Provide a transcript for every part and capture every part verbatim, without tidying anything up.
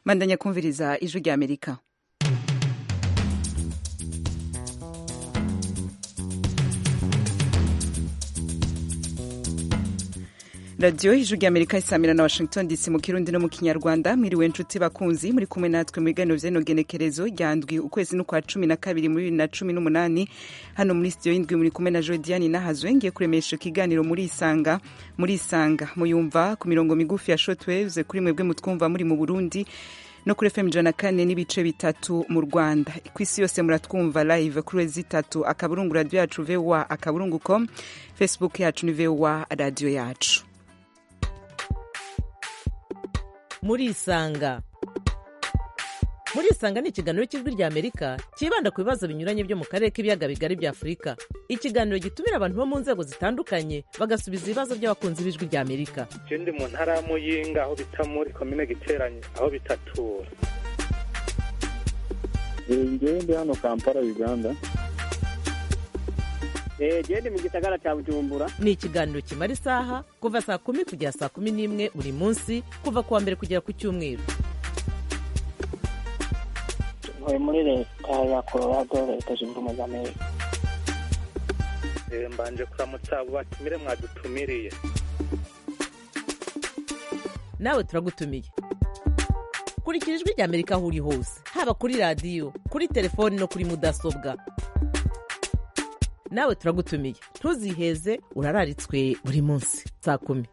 Mandanya kumviriza ijwi rya Amerika. Radio ijwi rya Amerika isamira na Washington D C mu Kirundi no mu Kinyarwanda. Mwiriwe nshuti bakunzi, muri kumwe natwe mu biganiro vy'eno genekerezo ryandwi ukwezi n'ukwa cumi na kabiri muri bibiri na cumi n'umunani. Hano muri studio y'indwi muri kumwe na Jodiane Nahazwe, ngiye kuremesha ikiganiro muri Isanga. Muri Isanga muyumva ku mirongo migufi ya shortwaves kuri mwebwe mutwumva muri mu Burundi no kuri F M ijana na kane n'ibice bitatu mu Rwanda. Kw'isi yose muratwumva live kuri wezi itatu akaburungu radio yacu V O A akaburungu com, Facebook yacu ni V O A radio yacu. Muri Isanga. Muri Isanga ni ikiganiro cy'ijwi rya Amerika kibanda ku bibazo binyuranye byo mu karere k'ibiyaga bigari bya Afurika. Ikiganiro gitumira abantu bo mu nzego zitandukanye bagasubiza ibibazo by'abakunzi b'ijwi rya Amerika. Je ndi mu ntara ya Muyinga aho bita muri commune Giteranye aho bitatura. Ngiye ndi hano Kampala Uganda. Eh je ndi mu gisagara cya Bujumbura. Ni ikiganiro kimara isaha kuva saa kumi kugera saa kumi n'imwe buri munsi kuva kuwa mbere kugera ku cyumweru. Ntuye muri leta ya Colorado, leta zunze ubumwe za Amerika. Eh mbanje kuramutsa abo batumire mwadutumiriye. Nawe turagutumiye. Kurikira ijwi rya Amerika aho uri hose, haba kuri radio, kuri telefoni no kuri mudasobwa. Nawe turagutumiye, ntuziheze, urararitswe buri munsi saa kumi.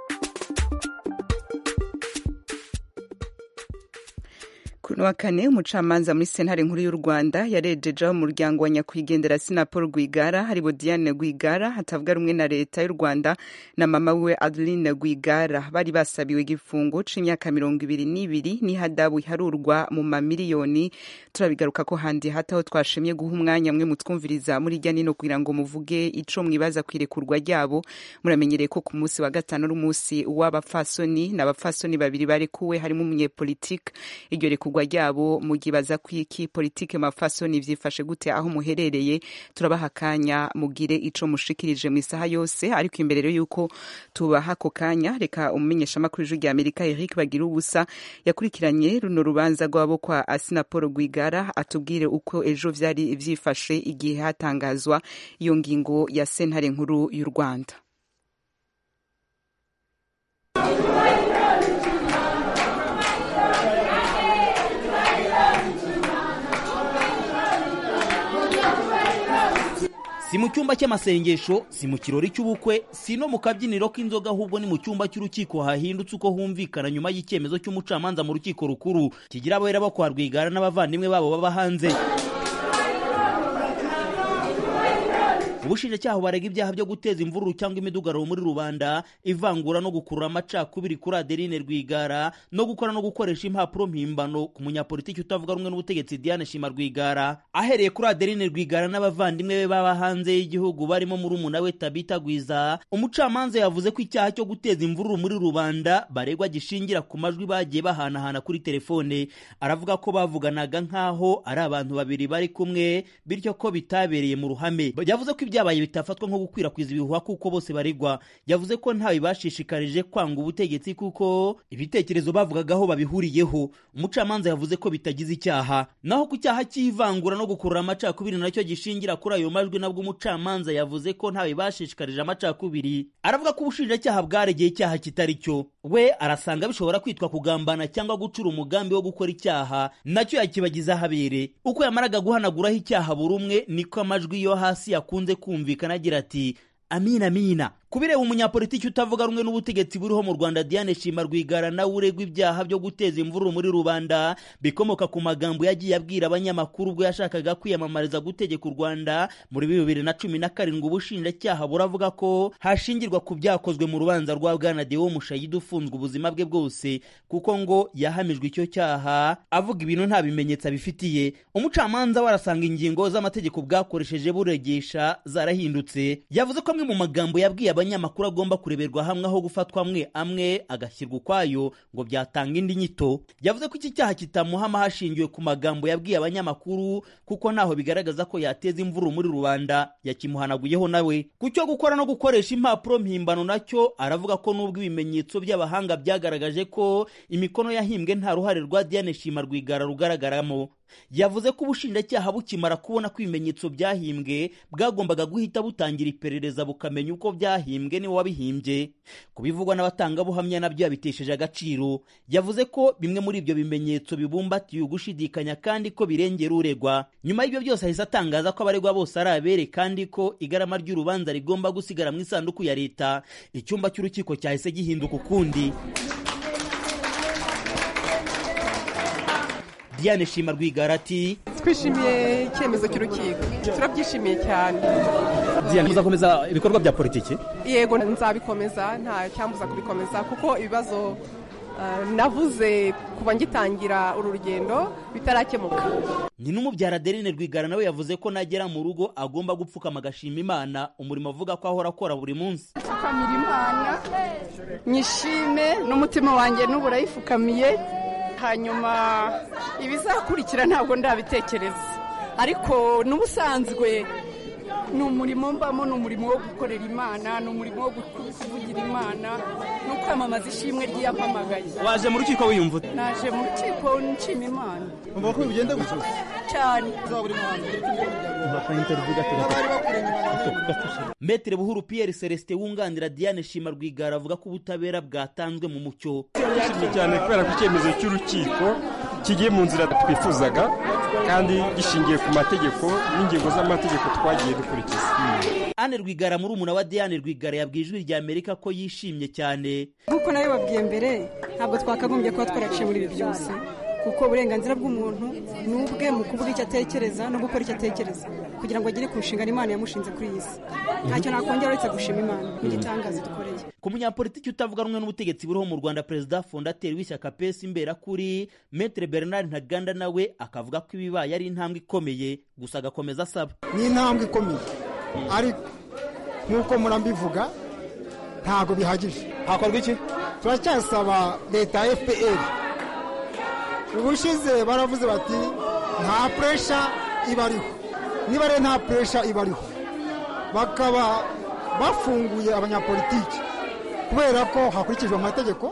Kuno wa kane umucamanza muri sentare nkuru y'u Rwanda yarejejeho umuryango wa nyakwigendera Sinapol Rwigara haribo Diane Rwigara hatavuga rumwe na leta y'u Rwanda na mama we Adeline Rwigara bari basabiwe igifungo c'imyaka mirongo ibiri n'ibiri n'ihadabu iharurwa mu mamiliyoni. Turabigaruka ko handi hataho twashimye guha umwanya mwe mutwumviriza muri rya nino kugira ngo muvuge ico mwibaza kwirekurwa ryabo. Muramenyereye ko ku munsi wa gatanu ari umunsi w'abapfasoni n'abapfasoni babiri barekuwe harimo umunyepolitike. Iryo rekurwa ryabo mugibaza kwiki politike mafasoni vyifashe gute aho muherereye. Turabaha akanya mugire ico mushikirije mu isaha yose, ariko imbere rero yuko tubaha ako kanya reka umumenyesha makuru y'ijwi rya Amerika Eric Bagira ubusa yakurikiranye runo rubanza rwabo kwa Sinapol Rwigara atubwire uko ejo vyari vyifashe igihe hatangazwa iyo ngingo ya sentare nkuru y'u Rwanda. Si mu cyumba cy'amasengesho, si mu kirori cy'ubukwe, si no mu kabyiniro k'inzoga, ahubwo ni mu cyumba cy'urukiko hahindutse uko humvikana nyuma y'icyemezo cy'umucamanza mu rukiko rukuru kigira abera bo kwa Rwigara n'abavandimwe babo baba hanze. Ubushinjacyaha barega ibyaha byo guteza imvururu cyangwa imidugararo muri rubanda, ivangura no gukurura amacakubiri kuri Adeline Rwigara, no gukora no gukoresha impapuro mpimbano ku munyapolitiki utavuga rumwe n'ubutegetsi Diane Shima Rwigara. Ahereye kuri Adeline Rwigara n'abavandimwe be baba hanze y'igihugu barimo murumuna we Tabita Gwiza, umucamanza yavuze ko icyaha cyo guteza imvururu muri rubanda baregwa gishingira ku majwi bagiye bahanahana kuri telefone. Aravuga ko bavuganaga nkaho ari abantu babiri bari kumwe, bityo ko bitabereye mu ruhame. Yavuze ko byabaye bitafatwa nko gukwirakwiza ibihuha kuko bose baregwa. Yavuze ko ntawe bashishikarije kwanga ubutegetsi kuko ibitekerezo bavugagaho babihuriyeho. Umucamanza yavuze ko bitagize icyaha. Naho ku cyaha cy'ivangura no gukurura amacakubiri nacyo gishingira kuri ayo majwi, nabwo umucamanza yavuze ko ntawe bashishikarije amacakubiri. Aravuga ko ubushinjacyaha bwaregeye icyaha kitari cyo. We arasanga bishobora kwitwa kugambana cyangwa gucura umugambi wo gukora icyaha, nacyo yakibagiza habere. Uko yamaraga guhanaguraho icyaha buri umwe, niko amajwi yo hasi yakunze kumvikana agira ati amina amina. Kubireba umunyapolitiki utavuga rumwe n'ubutegetsi buriho mu Rwanda Diane Shima Rwigara nawe uregwa ibyaha byo guteza imvururu muri rubanda bikomoka ku magambo yagiye abwira abanyamakuru ubwo yashakaga kwiyamamariza gutegeka u Rwanda muri bibiri na cumi na karindwi. Ubushinjacyaha buravuga ko hashingirwa ku byakozwe mu rubanza rwa Bwana Deo Mushayidi ufunzwe ubuzima bwe bwose, kuko ngo yahamijwe icyo cyaha avuga ibintu nta bimenyetso bifitiye. Umucamanza warasanga ingingo z'amategeko bwakoresheje buregesha zarahindutse. Yavuze ko amwe mu magambo yabwiye abanyamakuru agomba kureberwa hamwe aho gufatwa amwe amwe agashyirwa ukwayo ngo byatanga indi nyito. Yavuze ko iki cyaha kitamuhama hashingiwe ku magambo yabwiye abanyamakuru kuko ntaho bigaragaza ko yateza imvururu muri rubanda, yakimuhanaguyeho nawe. Ku cyo gukora no gukoresha impapuro mpimbano nacyo aravuga ko nubwo ibimenyetso by'abahanga byagaragaje ko imikono yahimbwe nta ruhare rwa Diane Shima Rwigara rugaragaramo. Yavuze ko ubushinjacyaha bukimara kubona ko ibimenyetso byahimbwe bwagombaga guhita butangira iperereza bukamenya uko byahimbwe ni wabihimbye. Kubivugwa n'abatangabuhamya nabyo yabitesheje agaciro. Yavuze ko bimwe muri ibyo bimenyetso bibumbatiye ugushidikanya kandi ko birengera uregwa. Nyuma y'ibyo byose ahise atangaza ko abaregwa bose ari abere kandi ko igarama ry'urubanza rigomba gusigara mu isanduku ya leta. Icyumba cy'urukiko cyahise gihinduka ukundi. Diane Shima Rwigara ati twishimiye icyemezo cy'urukiko, turabyishimiye cyane. Diane, muzakomeza ibikorwa bya politiki? Yego, nzabikomeza, nta cyambuza kubikomeza kuko ibibazo uh, navuze kuva ngitangira uru rugendo bitarakemuka. Ni n'umubyara Adeline Rwigara nawe yavuze ko nagera mu rugo agomba gupfukama agashima Imana, umurimo avuga ko ahora akora buri munsi. Pfukamira Imana, nyishime n'umutima wanjye n'uburayifukamiye, hanyuma ibizakurikira ntabwo ndabitekereza, ariko n'ubusanzwe ni umurimo mbamo, ni umurimo wo gukorera Imana, ni umurimo wo kuvugira Imana no kwamamaza ishimwe ry'iyampamagaye. Waje mu rukiko wiyumva? Naje mu rukiko nshima Imana. Umva ko bigenda gusa cyane. Maître Buhuru Pierre Celestin wunganira Diane Shima Rwigara avuga ko ubutabera bwatanzwe mu mucyo. Cyane cyane kubera ko icyemezo cy'urukiko kigiye mu nzira twifuzaga kandi gishingiye ku mategeko n'ingingo z'amategeko twagiye dukurikiza. Anne Rwigara muri umuna wa Diane Rwigara yabwiye Ijwi rya Amerika ko yishimye cyane. Nkuko nawe babwiye mbere, ntabwo twakagombye kuba twaraciye muri ibi byose kuko uburenganzira bw'umuntu nubwe mu kuvuga icyo atekereza no gukora icyo atekereza kugira ngo agere ku nshingano Imana yamushinze kuri iyi si. Ntacyo nakongera uretse gushima Imana n'igitangaza dukoreye. Ku munyapolitiki utavuga rumwe n'ubutegetsi buriho mu Rwanda, Perezida Fondateri w'ishyaka P S Imberakuri Maître Bernard Ntaganda nawe akavuga ko ibibaye ari intambwe ikomeye, gusa agakomeza asaba. Ni intambwe ikomeye ariko nk'uko murambivuga ntago bihagije. Hakorwa iki? Turacyasaba leta ya F P R. Ubushize baravuze bati nta pressure ibariho, niba rero nta pressure ibariho bakaba bafunguye abanyapolitiki kubera ko hakurikijwe amategeko,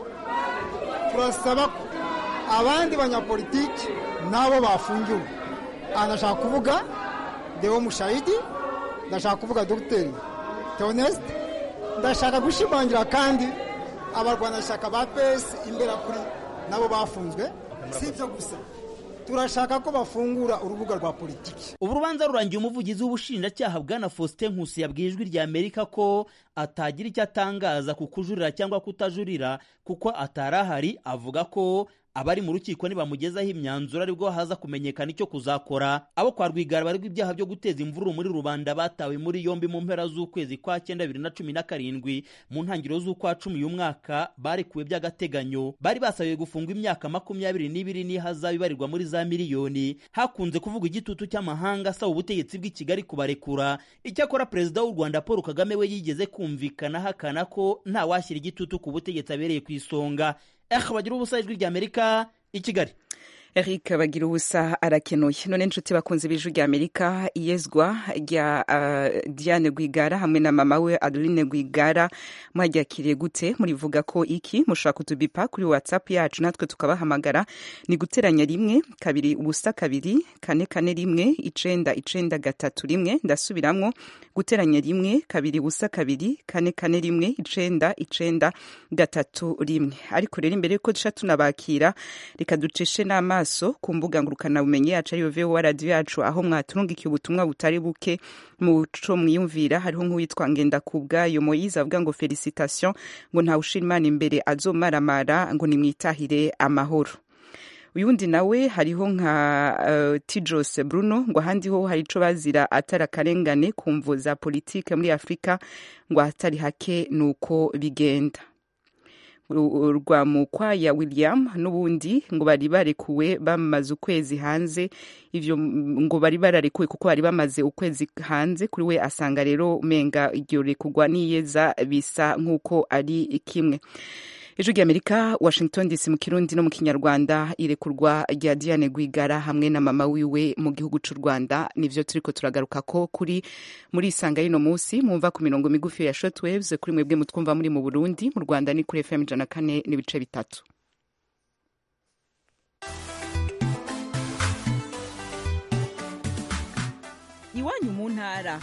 turasaba ko abandi banyapolitiki nabo bafungiwe. Anashaka kuvuga Deo Mushayidi, ndashaka kuvuga Dr Theoneste, ndashaka gushimangira kandi abarwanashyaka ba P S Imberakuri nabo bafunzwe. Sibyo gusa, turashaka ko bafungura urubuga rwa politiki. Ubu rubanza rurangiye, umuvugizi w'ubushinjacyaha Bwana Faustin Nkusi yabwiye Ijwi rya Amerika ko atagira icyo atangaza ku kujurira cyangwa kutajurira kuko atarahari. Avuga ko abari mu rukiko nibamugezaho imyanzuro aribwo haza kumenyekana icyo kuzakora. Abo kwa Rwigara baregwa ibyaha byo guteza imvururu muri rubanda batawe muri yombi mu mpera z'ukwezi kwa cyenda bibiri na cumi na karindwi. Mu ntangiriro z'ukwa cumi uyu mwaka barekuwe by'agateganyo. Bari basabiwe gufungwa imyaka makumyabiri n'ibiri n'ihazabu ibarirwa muri za miliyoni. Hakunze kuvuga igitutu cy'amahanga asaba ubutegetsi bw'i Kigali kubarekura. Icyakora Perezida w'u Rwanda Paul Kagame we yigeze kumvikana hakana ko nta washyira igitutu ku butegetsi abereye ku isonga. Eh bagira ubusa Ijwi rya Amerika i Kigali. Eric bagira ubusa arakenuye. None nshuti bakunze b'Ijwi rya Amerika, iyezwa rya uh, Diane Rwigara hamwe na mama we Adeline Rwigara mwaryakiriye gute? Murivuga ko iki? Mushaka kutubipa kuri WhatsApp yacu natwe tukabahamagara. Ni guteranya rimwe kabiri ubusa kabiri kane kane rimwe icenda icenda gatatu rimwe. Ndasubiramwo, guteranya rimwe kabiri ubusa kabiri kane kane rimwe icenda icenda gatatu rimwe. Ariko rero imbere yuko duca tunabakira, reka duceshe n'amaso ku mbuga ngurukana bumenyi yacu ariyo V O A radio yacu, aho mwaturungikiye ubutumwa butari buke mu co mwiyumvira. Hariho nk'uwitwa Ngenda Kubwayo Moise avuga ngo felicitation, ngo nta ushira Imana imbere azomaramara, ngo nimwitahire amahoro. Uyundi nawe hariho nka uh, Tijos Bruno, ngo handi ho hari ico bazira atara karengane kumvo za politike muri Afrika, ngo atari hake nuko bigenda. rwa Mukwaya William n'ubundi ngo bari barekuwe bamaze ukwezi hanze, ivyo ngo bari bararekuwe kuko bari bamaze ukwezi hanze. Kuri we asanga rero menga iryo rekugwa niyeza bisa nk'uko ari kimwe. Ijwi ry'Amerika, Washington D C, mu Kirundi no mu Kinyarwanda. Irekurwa rya Diane Rwigara hamwe na mama wiwe mu gihugu c'u Rwanda nivyo turiko turagaruka ko kuri muri isanga y'ino musi. Mumva ku mirongo migufi ya shortwaves kuri mwebwe mutwumva muri mu Burundi, mu Rwanda ni kuri F M ijana na kane n'ibice bitatu. Iwanyu mu ntara.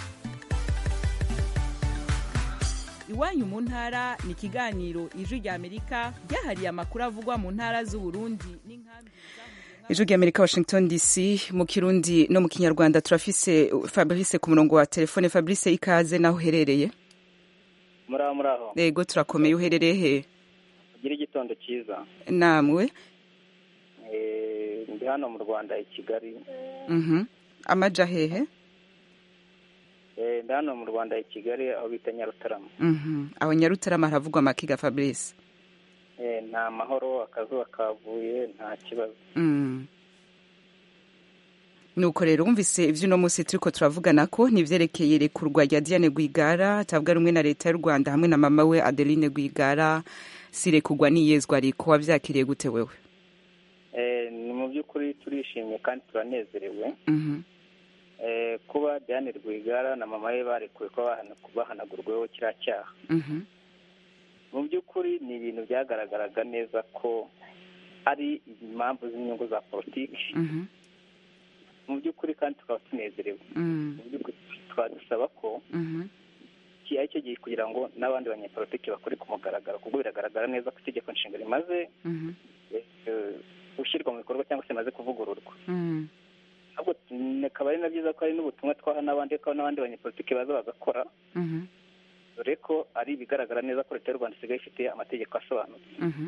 Iwanyu mu ntara ni ikiganiro Ijwi ry'Amerika ryahariye amakuru avugwa mu ntara z'Uburundi n'inkambi. Ijwi ry'Amerika, Washington D C, mu Kirundi no mu Kinyarwanda. Turafise Fabrice ku murongo wa telefone. Fabrice, ikaze, naho uherereye? Muraho muraho. Yego, turakomeye. Uherereye he? Gira igitondo cyiza. Namwe? Eh, ndi hano mu Rwanda i Kigali. Mhm. Amaja hehe? Eh, ndano mu Rwanda i Kigali aho bita Nyarutarama. Mhm. Aho Nyarutarama haravugwa makiga Fabrice. Eh, nta mahoro, akazuba kavuye, nta kibazo. Mhm. Nuko rero umvise ivyo no musi turiko turavugana ko nivyerekeye rekurwa rya Diane Rwigara atavuga rumwe na leta y'u Rwanda hamwe na mama we Adeline Rwigara. Sirekurwa niyezwa ariko wavyakiriye gute wewe? Eh, ni mu by'ukuri turishimye kandi turanezerewe. Mhm. Eh, kuba Diane Rwigara na mama we barekuwe ko bahanagurweho kiriya cyaha. Mhm. Mu by'ukuri ni ibintu byagaragaraga neza ko ari impamvu z'inyungu za politiki. Mhm. Mu by'ukuri kandi tukaba tunezerewe. Mhm. Mu by'ukuri twadusaba ko Mhm. iki ari cyo gihe kugira ngo n'abandi banyepolitiki bakore ku mugaragaro, kuko biragaragara neza ko itegeko nshinga rimaze Mhm. gushyirwa mu bikorwa cyangwa se rimaze kuvugururwa. Mhm. Ahubwo nekaba ari na byiza ko ari n'ubutumwa twaha n'abandi ko n'abandi banyepolitiki baza bagakora. Mhm. dore ko ari ibigaragara neza ko leta y'u Rwanda isigaye ifite amategeko asobanutse. Mhm.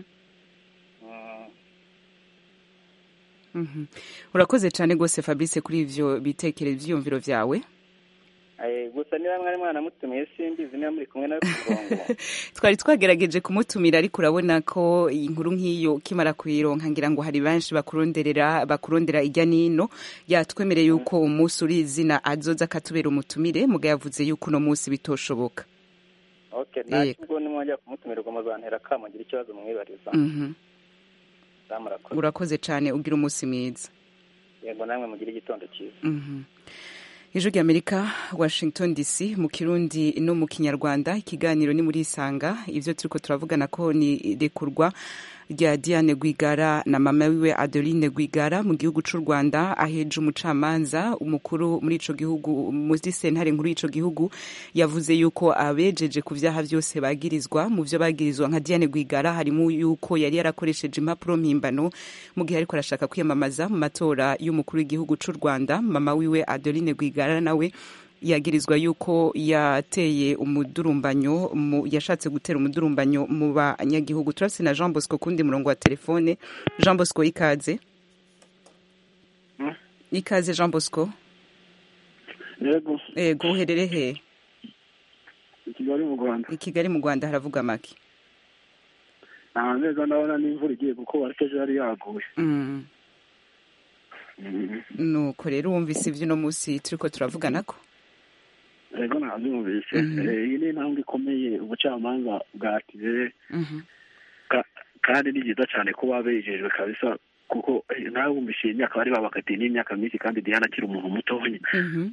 Mhm. Urakoze cyane gose Fabrice kuri ivyo bitekerezo byiyumviro vyawe. Eh, gusa niba mwari mwana mutumiye simbizi niba muri kumwe nawe ku murongo. Twari twagerageje kumutumira ariko urabona ko inkuru nk'iyo kimara kuyironka ngira ngo hari benshi bakuronderera bakurondera ijya nino. Yatwemereye yuko umunsi uri izina azoza akatubera umutumire, muga yavuze yuko no munsi bitoshoboka. Okay, nakubwo ni mwajya kumutumirwa muzantera kamugira ikibazo mwibariza. Mhm. Zamurakoze. Urakoze cyane, ugira umunsi mwiza. Yego namwe mugira igitondo cyiza. Mhm. Ijwi ry'Amerika, Washington D C, mu Kirundi no mu Kinyarwanda. Ikiganiro ni muri Isanga. Ivyo turiko turavugana ko ni rekurwa rya Diane Rwigara na mama wiwe Adeline Rwigara mu gihugu c'u Rwanda. Aheje umucamanza umukuru muri ico gihugu, muri sentare nkuru y'ico gihugu, yavuze yuko abejeje ku vyaha vyose bagirizwa. Mu vyo bagirizwa nka Diane Rwigara harimo yuko yari yarakoresheje impapuro mpimbano mu gihe ariko arashaka kwiyamamaza mu matora y'umukuru w'igihugu c'u Rwanda. Mama wiwe Adeline Rwigara nawe yagirizwa yuko yateye umudurumbanyo, yashatse gutera umudurumbanyo mu banyagihugu. Turafise na Jean Bosco kundi murongo wa telefone. Jean Bosco, ikaze. Hmm? Ikaze Jean Bosco. Yego. Ego, uherere he? I Kigali mu Rwanda. I Kigali mu Rwanda haravuga make. Ah, neza ndabona n'imvura igiye kuko warikeje yari yaguye. Mm. Mm. Nuko rero wumvise ivyo no musi turiko turavugana ko. Ego navyumvise. Iyi ni intambwe ikomeye ubucamanza bwatize. Mhm. Kandi ni byiza cyane kuba bejejwe kabisa kuko nawe wumvise imyaka bari babakatiye n'imyaka myinshi kandi Diana akiri umuntu muto nyine. Mhm.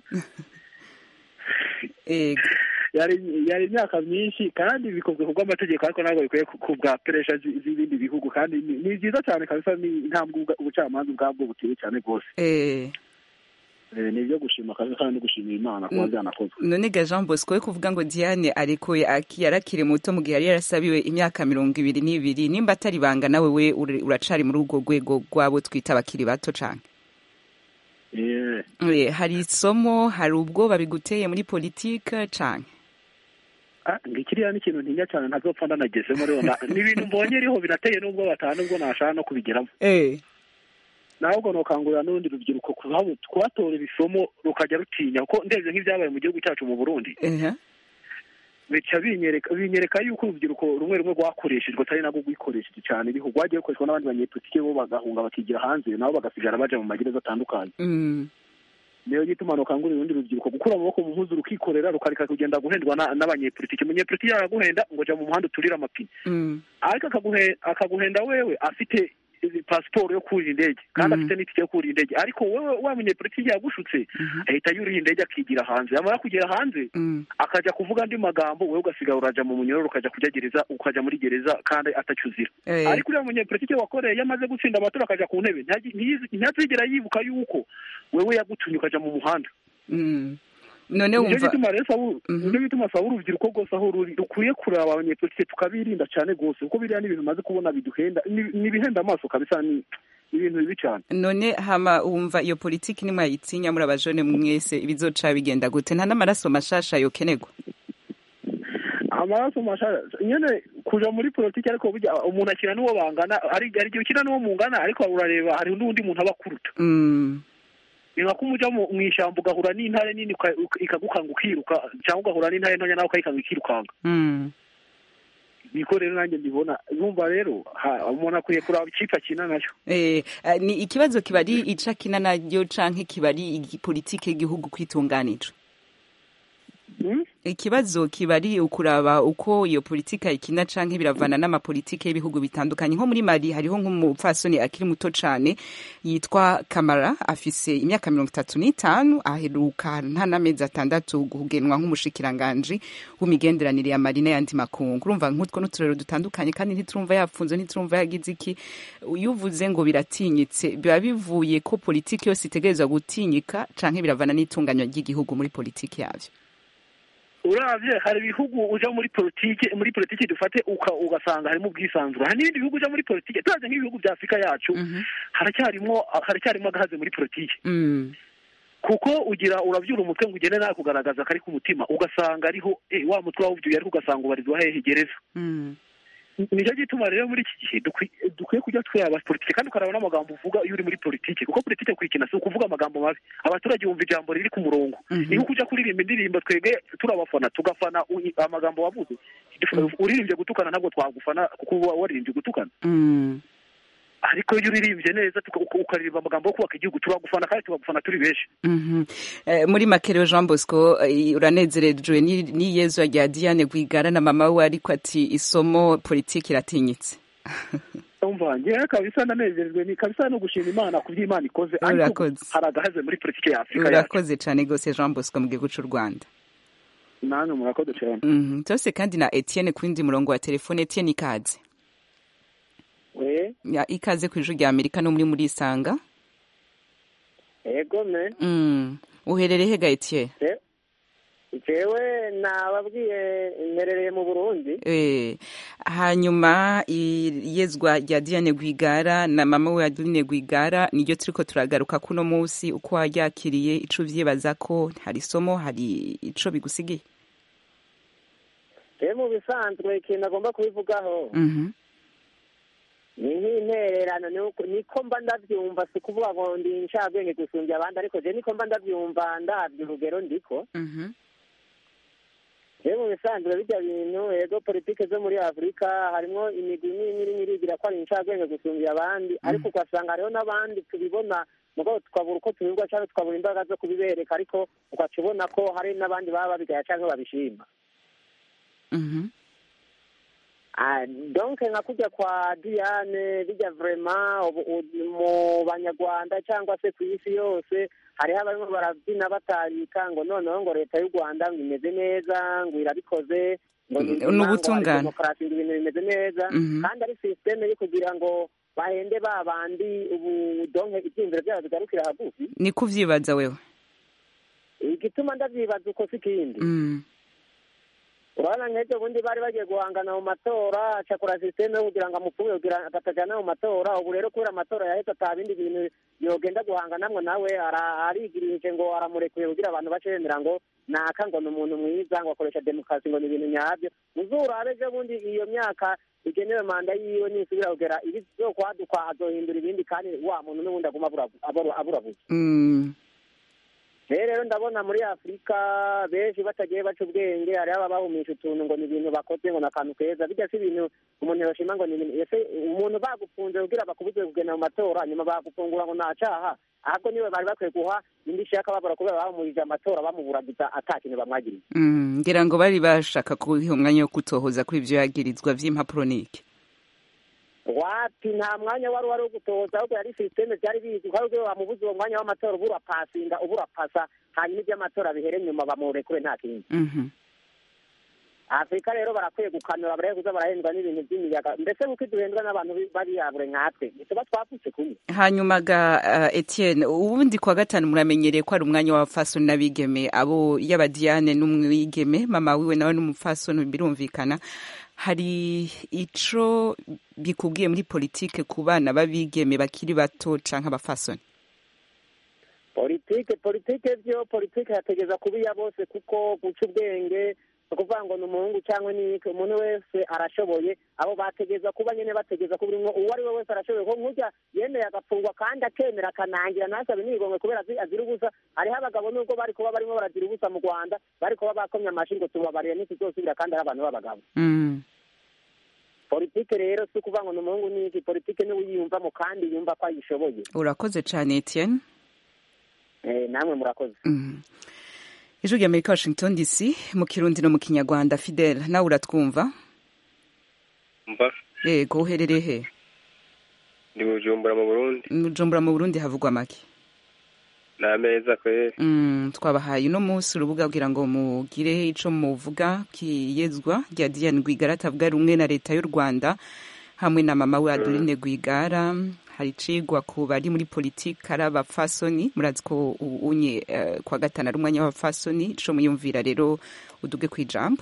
Ego. Yari yari imyaka myinshi kandi bikozwe kubwo amategeko ariko ntabwo bikwiye kubwa pressure z'ibindi bihugu kandi ni byiza cyane kabisa ni intambwe ubucamanza ubwabwo buteye cyane gose. Eh. ni ibyo gushima kandi kandi gushimira Imana kuba byanakozwe. None ga Jean Bosco we kuvuga ngo Diane ariko yarakire muto mu gihe yari yarasabiwe imyaka mirongo ibiri n'ibiri, nimba atari banga nawe we uracari muri urwo rwego rwabo twita abakiri bato cane. Eh, hari isomo, hari ubwoba biguteye muri politique cane? Ah, ngikiriya ni ikintu ntinya cyane ntazopfa ndanagezemo rero ni ibintu mbonye riho birateye n'ubwo batanu ubwo nashaka no kubigeramo. Eh. Nahubwo nokangurira n'urundi rubyiruko kubatora ibisomo rukajya rutinya kuko ndebye nk'ibyabaye mu gihugu cyacu mu Burundi. Eh. bica binyereka binyereka yuko urubyiruko rumwe rumwe rwakoreshejwe atari nabwo rwikoresheje cyane ibihugu rwagiye rukoreshwa n'abandi banyepolitike bo bagahunga bakigira hanze nabo bagasigara baja mu magereza atandukanye niyo gituma nokangurira urundi rubyiruko gukura amaboko mu mpuzu rukikorera rukareka kugenda guhendwa n'abanyepolitike umunyepolitike yaraguhenda ngo ja mu muhanda uturira amapine ariko akaguhenda wewe afite pasiporo yo kurira indege kandi afite n'itike yo kurira indege ariko wewe wa munyepolitike yagushutse ahita yuriye indege akigira hanze yamara kugera hanze akaja kuvuga andi magambo wewe ugasiga uraja mu munyororo ukaja kujya gereza ukaja muri gereza kandi atacyuzira ariko uriya munyepolitike wakoreye yamaze gutsinda amatora akaja ku ntebe ntazigera yibuka yuko wewe yagutumye ukaja mu muhanda none wumva nibyo bituma rero sabu nibyo bituma sabu urubyiruko rwose aho ruri dukwiye kuraba abanyepolitike tukabirinda cyane rwose kuko biriya ni ibintu maze kubona biduhenda ni ibihenda amaso kabisa ni ibintu bibi cyane none hama wumva iyo politiki nimwe yitinya muri abajone mwese ibizoca bigenda gute nta n'amaraso mashasha yokenegwa amaraso mashasha nyene kuja muri politiki ariko burya umuntu akina n'uwo bangana ari ari gihe ukina n'uwo mungana ariko urareba hari n'undi muntu abakuruta mm ni nka kumuja mu ishyamba ugahura n'intare nini ikagukanga ukiruka cyangwa ugahura n'intare ntoya nawe ukayikanga ikirukanga niko rero nanjye mbibona yumva rero umuntu akwiye kuraba ikipe akina nayo ni ikibazo kiba ari ica akina nayo canke kiba ari politike y'igihugu kwitunganije ikibazo kiba ari ukuraba uko iyo politika ikina canke biravana n'amapolitike y'ibihugu bitandukanye nko muri Mali hariho nk'umupfasoni akiri muto cane yitwa Kamara afise imyaka mirongo itatu n'itanu aheruka nta n'amezi atandatu gugenwa nk'umushikiranganje w'imigenderanire ya Mali n'ayandi makungu urumva nk'utwo n'uturero dutandukanye kandi ntiturumva yapfunze ntiturumva yagize iki uyuvuze ngo biratinyitse biba bivuye ko politiki yose itegerezwa gutinyika canke biravana n'itunganywa ry'igihugu muri politiki yavyo uravye hari ibihugu uja muri politike muri politike dufate ugasanga harimo ubwisanzure hari n'ibindi bihugu uja muri politike turaje nk'ibihugu bya Afrika yacu haracyarimo haracyarimo agahaze muri politike kuko ugira uravyura umutwe ngo ugende nawe kugaragaza kari ku mutima ugasanga ariho eh wa mutwe wawuvyuye ariko ugasanga ubarizwa hehe gereza nicyo gituma rero muri iki gihe dukwiye kujya twaba politike kandi ukaraba n'amagambo uvuga iyo uri muri politike kuko politike kwikina si ukuvuga amagambo mabi abaturage bumva ijambo riri ku murongo niho kujya kuririmba indirimbo twebwe turabafana tugafana amagambo wavuze uririmbye gutukana ntabwo twagufana kuko waririmbye gutukana ariko iyo uririmbye neza ukaririmba amagambo yo kubaka igihugu turagufana kandi tubagufana turi benshi muri Makerero Jean Bosco uranezerejwe n'iyezwa rya Diane Rwigara na mama we ariko ati isomo politiki iratinyitse umva ngewe kabisa nanezerejwe ni kabisa no gushima Imana ku by'Imana ikoze ariko haragahaze muri politiki ya Afrika urakoze cyane gose Jean Bosco mu gihugu cy'u Rwanda nanone murakoze cyane mhm tose kandi na Etienne kundi murongo wa telefone Etienne ikaze we ya ikaze ku ijuru rya Amerika no muri muri Isanga ego me mm uherereye he Gaitier jewe nababwiye mperereye mu Burundi eh hanyuma iyezwa rya Diane Rwigara na mama we Adeline Rwigara niryo turiko turagaruka kuno munsi uko waryakiriye ico vyibaza ko hari somo hari ico bigusigiye je mu bisanzwe ikintu agomba kubivugaho mhm ni nk'intererano niko mba ndabyumva si kuvuga ngo ndi ncabwenge gusumbya abandi ariko je niko mba ndabyumva ndahabye urugero ndiko je mu bisanzwe bijya bintu ego politike zo muri Afrika harimo imigwi n'imwe irigira ko ari ncabwenge gusumbya abandi ariko ugasanga hariho n'abandi tubibona mugabo tukabura uko tubibwa cyangwa tukabura imbaraga zo kubibereka ariko ukacibona ko hari n'abandi baba babigaya cyangwa babishima Ah, donc nka kujya kwa Diane bijya vraiment mu banyarwanda cyangwa se ku isi yose hariho abarimo barabyina batarika ngo noneho ngo leta y'u Rwanda ngo imeze neza ngo irabikoze ngo n'ubutungane demokarasi ngo ibintu bimeze neza kandi ari systeme yo kugira ngo bahende ba bandi ubu donc ibyimviro byabo bigarukira hagufi ni kuvyibaza wewe igituma ndavyibaza uko sikindi urabona nk'ejo bundi bari bagiye guhangana mu matora acakora systeme yo kugira ngo amupfuye kugira agatajana mu matora ubu rero kubera amatora yaheze ata bindi bintu yogenda guhanganamwo nawe arigirije ngo aramurekuye kugira abantu bace bemera ngo naka ngo ni umuntu mwiza ngo akoresha demokarasi ngo ni ibintu nyabyo muzurabe ejo bundi iyo myaka igenewe manda yiwe nisubira kugera ibizokwaduka azohindura ibindi kandi wa muntu n'ubundi aguma aburabuze rero ndabona muri afurika benshi batagiye baca ubwenge hariho ababahumisha utuntu ngo ni ibintu bakoze ngo ni akantu keza bijya si ibintu umuntu yoshima ngo ni ibintu ese umuntu bagufunze kugira bakubuze kugenda mu matora nyuma bagufungura ngo nta caha ahubwo niwe bari bakwiye guha indi shaka babura kubera bahumurije amatora bamuburagiza ata kintu bamwagiriye ngira ngo bari bashaka kubiha umwanya wo kutohoza kuri ivyo yagirizwa vy'impapuro niki wapi nta mwanya wari wari wo gutohoza ahubwo yari sisiteme byari bizwi ko ahubwo bamubuze uwo mwanya w'amatora ubura pasinga ubura pasa hanyuma iby'amatora bihere nyuma bamurekure nta kindi afurika rero barakwiye gukanura baraye kuza barahendwa n'ibintu by'imiyaga mbese kuko duhendwa n'abantu bariyabure nkatwe ntituba twapfutse kumwe hanyuma ga uh, Etienne ubundi kwa gatanu muramenyereye ko ari umwanya w'abafasoni n'abigeme abo yaba Diane n'umwigeme mama wiwe nawe n'umufasoni birumvikana hari ico bikubwiye muri politike ku bana babigeme bakiri bato canke abafasoni politike politike byo politike yategeza kubiya bose kuko guca ubwenge kuvuga ngo ni umuhungu cyangwa ni umuntu wese arashoboye abo bategeza kuba nyine bategeza kuba urimwo uwo ari we wese arashoboye ko nk'ujya yemeye agafungwa kandi akemera akanangira ntasabe n'igongwe kubera azira ubusa hariho abagabo nubwo bari kuba barimo baragira ubusa mu Rwanda bari kuba bakomye amashyi ngo tubabarire ntituzosubira kandi ari abantu b'abagabo politike rero si ukuvuga ngo ni umuhungu n'iki politike niwe uyiyumvamo kandi yumva ko ayishoboye urakoze cyane Etienne eh namwe murakoze Ijwi rya Amerika Washington D C mu Kirundi no mu Kinyarwanda Fidel nawe uratwumva mba yego uherereye he ndi Bujumbura mu Burundi Bujumbura mu Burundi havugwa make na meza kwere mm twabahaye no munsi urubuga kugira ngo mugire ico muvuga kiyezwa rya Diane Rwigara tavuga rumwe na leta y'u Rwanda hamwe na mama we Adeline Rwigara hari cigwa ku bari muri politike ari abafasoni murazi ko unye uh, kwa gatanu ari umwanya w'abafasoni ico muyumvira rero uduge kwijambo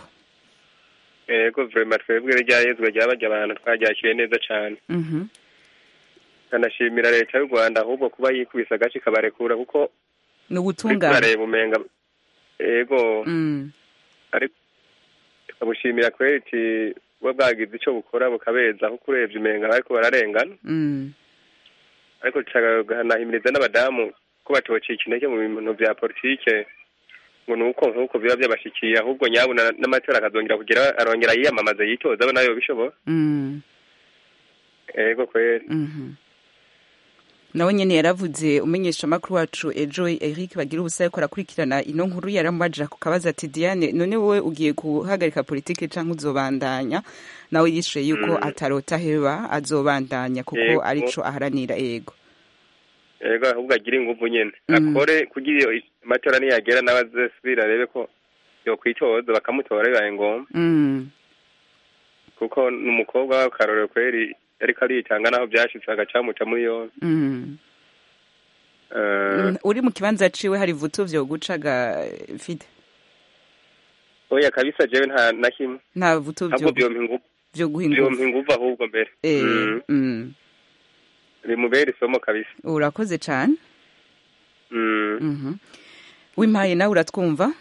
yego vraiment twebwe ryayezwe ryabajya abantu twaryakiriye neza cyane mhm kanashimira leta y'u Rwanda ahubwo kuba yikubisa gace kabarekura kuko n'ubutungane bumenga yego mm ariko tukabushimira kweti bwo bwagize ico bukora bukabeza aho kurebye umenga ariko bararengana mm ariko tukanahimiriza n'abadamu ko batocika intege mu bintu vya politike ngo nuko nkuko biba byabashikiye ahubwo nyabo n'amatora akazongera kugira arongera yiyamamaza yitoza abo nayo bishobora mm yego kweri mhm nawe nyene yaravuze umenyesha makuru wacu ejo Eric bagira ubusaye ko arakurikirana ino nkuru yaramubajira ku kabaza ati Diane none wowe ugiye guhagarika politike canke uzobandanya nawe yishuye yuko mm. atarota heba azobandanya kuko yego. Arico aharanira yego yego ahubwo agira inguvu nyene mm. akore kugira iyo amatora niyagera n'abazesubira rebe ko yo kwitoza bakamutora bibaye ngoma mm. kuko n'umukobwa w'akarorero kweri ariko aritanga naho byashitse agacamuca muri yo mm. uh, uri mu kibanza ciwe hari vutu vyo gucaga Fide oya kabisa jewe nta nakimwe nta vutu vyo byo mpingu vyo guhinguva byo mpinguva ahubwo mbere eh mm, mm. rimubere somo kabisa urakoze cyane mm mhm wimpaye nawe uratwumva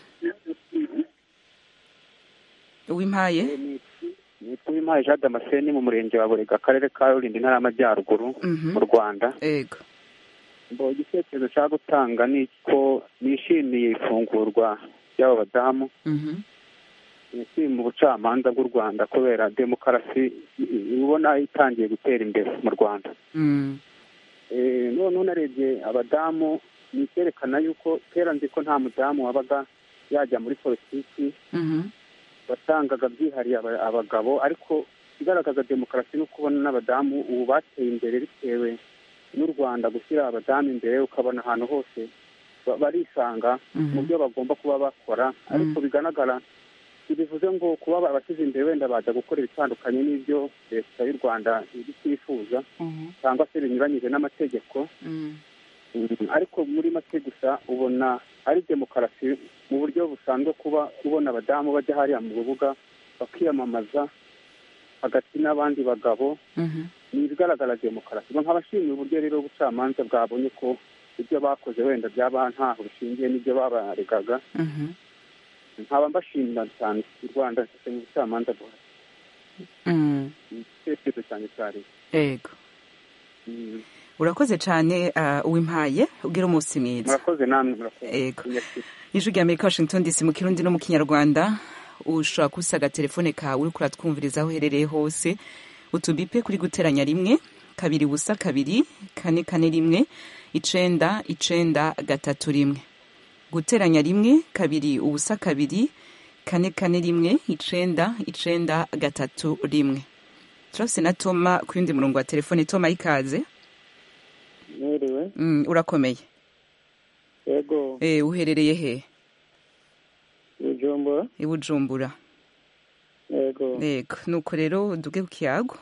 wimpaye nitwa Wimpaye Jean Damascene mu murenge wa Burega akarere ka Rulindo intara y'Amajyaruguru mu Rwanda yego mbo igitekerezo cyo gutanga niko nishimiye ifungurwa y'abo badamu mhm nisi mu bucamanza bw'u Rwanda kubera demokarasi ubona itangiye gutera imbere mu Rwanda mhm eh none unarebye abadamu nikerekana yuko kera ndiko nta mudamu wabaga yajya muri politiki mhm batangaga byihariye abagabo ariko igaragaza demokarasi no kubona n'abadamu ubu bateye imbere bitewe n'u Rwanda gushyira abadamu imbere ukabona ahantu hose barisanga mu byo bagomba kuba bakora ariko bigaragara bivuze ngo kuba abashyize imbere wenda baza gukora ibitandukanye n'ibyo leta y'u Rwanda iri kwifuza cyangwa se binyuranyije n'amategeko ariko muri make gusa ubona ari demokarasi mu buryo busanzwe kuba ubona abadamu bajya hariya mu rubuga bakiyamamaza hagati n'abandi bagabo ni ibigaragara demokarasi nk'abashimira uburyo rero ubucamanza bwabonye ko ibyo bakoze wenda byaba ntaho bishingiye n'ibyo babaregaga nkaba mbashimira cyane u Rwanda ndetse mu bucamanza bwacu igitekerezo cyane cyane yego urakoze cyane uwimpaye ugira umunsi mwiza. murakoze namwe murakoze. Yego. Ijwi rya Amerika Washington D C mu Kirundi no mu Kinyarwanda. Ushobora kusaga telefone kawe uri kuratwumviriza aho uherereye hose, utubipe kuri guteranya rimwe kabiri busa kabiri kane kane rimwe icenda icenda gatatu rimwe, guteranya rimwe kabiri ubusa kabiri kane kane rimwe icenda icenda gatatu rimwe. Turase na Toma ku yundi murongo wa telefone. Toma, ikaze. Mwiriwe. Mm, urakomeye? Yego. Eh, uherereye he? Bujumbura. I Bujumbura. Yego. Yego, nuko rero duge ku kiyago.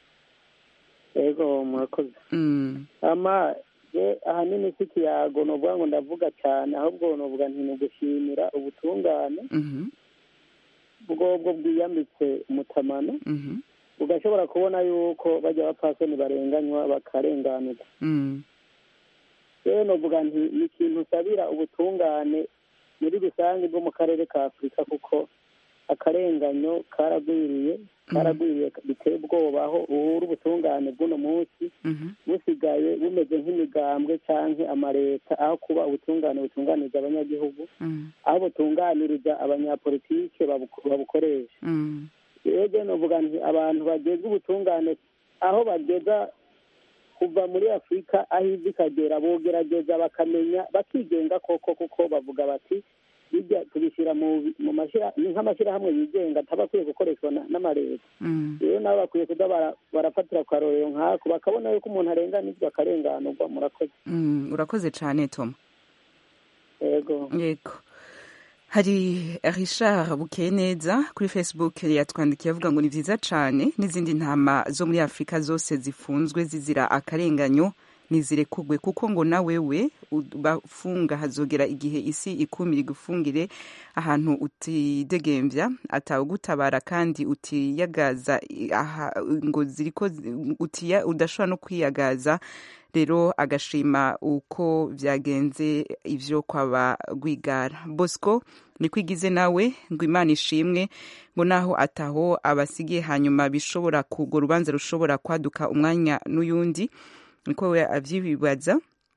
Yego, murakoze. Mm. Ama je ahanini si kiyago novuga ngo ndavuga cyane, ahubwo novuga nti no gushimira ubutungane. Mhm. Bwobwo bwiyambitse umutamano. Mhm. Ugashobora kubona yuko bajya bapfasoni barenganywa bakarenganurwa. Mm. Rero novuga nti ni ikintu sabira ubutungane muri rusange bwo mu karere ka Afurika, kuko akarenganyo karagwiriye karagwiriye biteye ubwoba, aho uhura ubutungane bw'uno munsi busigaye bumeze nk'imigambwe canke amareta, aho kuba ubutungane butunganiriza abanyagihugu, aho butunganiriza abanyapolitike babukoresha. rero novuga nti abantu bageza ubutungane aho bageza kuva muri Afurika aho izi ikagera, bogerageza bakamenya bakigenga koko, kuko bavuga bati bijya tubishyira mu mashyira ni nk'amashyirahamwe yigenga atabakwiye gukoreshwa n'amareta. rero nabo bakwiye kuza barafatira ku karorero nk'ako, bakabona yuko umuntu arenganizwa akarenganurwa. Murakoze. Urakoze cyane Toma. Yego. Yego. Hari Richard Bukeneza kuri Facebook yatwandikiye avuga ngo ni vyiza cyane n'izindi ntama zo muri Afrika zose zifunzwe zizira akarenganyo nizirekugwe, kuko ngo na wewe bafunga hazogera igihe isi ikumira gufungire ahantu utidegemvya atawugutabara kandi utiyagaza aha, ngo ziriko utiya udashobora no kwiyagaza. Rero agashima uko vyagenze ivyo kwaba Rwigara. Bosco ni kwigize nawe ngo Imana ishimwe ngo naho ataho abasigiye hanyuma bishobora kugo rubanza rushobora kwaduka umwanya n'uyundi, niko we avyibibaza.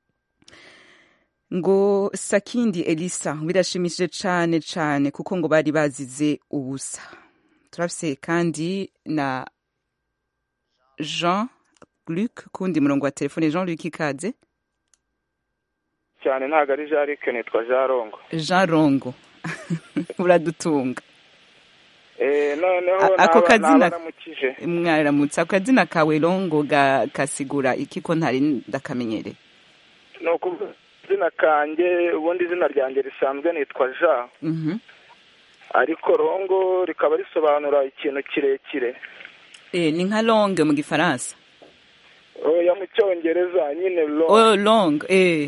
Ngo Sakindi Elisa birashimishije cane cane kuko ngo bari bazize ubusa. Turafise kandi na Jean Luc kundi murongo wa telefone. Jean Luc, ikaze cyane. Ntago ari Jean Luc, nitwa Jean Rongo. Jean Rongo uradutunga. Eh, noneho ako kazina mwaramutse. Ako kazina kawe Rongo gasigura iki ko ntari ndakamenyereye? No kuvuga izina kanje, ubundi izina ryanjye risanzwe nitwa Jean. Mhm. Ariko Rongo rikaba risobanura ikintu kirekire. Eh, ni nka long mu Gifaransa. Oh, ya mu Cyongereza nyine long. Oh, long eh.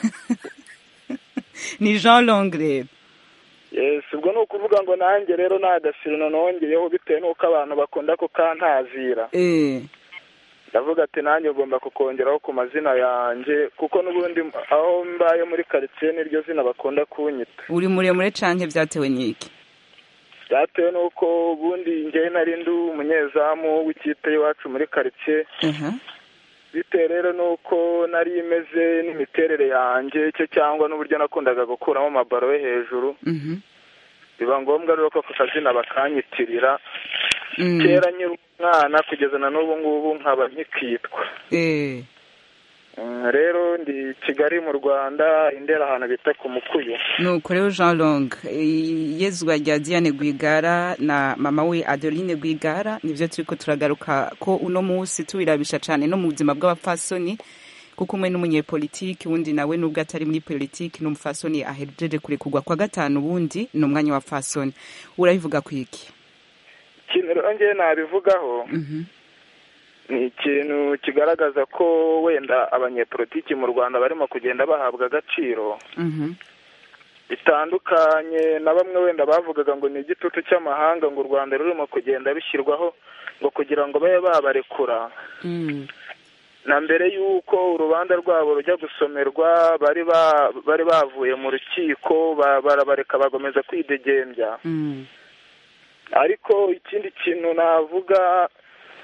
Ni Jean Long rero. Yes, ubwo ni ukuvuga ngo nanjye rero nagasirino nongeyeho bitewe n'uko abantu bakunda kukantazira. Eh. Ndavuga ati nanjye ugomba kukongeraho ku mazina yanjye, kuko n'ubundi aho mbaye muri quartier niryo zina bakunda kunyita. Uri muremure canke vyatewe n'iki? Byatewe n'uko ubundi njye nari ndi umunyezamu w'ikipe y'iwacu muri quartier. Uh-huh. Bitewe rero n'uko nari imeze n'imiterere yanjye cyo cyangwa n'uburyo nakundaga gukuramo amabaro yo hejuru. Mhm. Biba ngombwa rero ko kukazina bakanyitirira. Mm. Kera nyiri umwana kugeza na n'ubu ngubu nkaba nkikitwa. Eh. Rero ndi Kigali mu Rwanda, Indera ahantu bita ku Mukuyu. Nuko rero Jean Long, yezwa rya Diane Rwigara na mama we Adeline Rwigara nivyo turiko turagaruka ko uno munsi tubirabisha cyane no mu buzima bw'abapfasoni, kuko umwe n'umunyepolitiki wundi nawe nubwo atari muri politiki n'umufasoni ahejeje kurekurwa kwa gatanu, bundi n'umwanya wa fasoni. Urabivuga kwiki? Ikintu rero njye nabivugaho. Mhm. Ni ikintu kigaragaza ko wenda abanyepolitiki mu Rwanda barimo kugenda bahabwa agaciro. Mhm. Bitandukanye na bamwe wenda bavugaga ngo ni igitutu cy'amahanga ngo u Rwanda rurimo kugenda rushyirwaho ngo kugira ngo babe babarekura. Mhm. Na mbere y'uko urubanza rwabo rujya gusomerwa bari ba bari bavuye mu rukiko barabareka bagomeza kwidegembya. Mhm. Ariko ikindi kintu navuga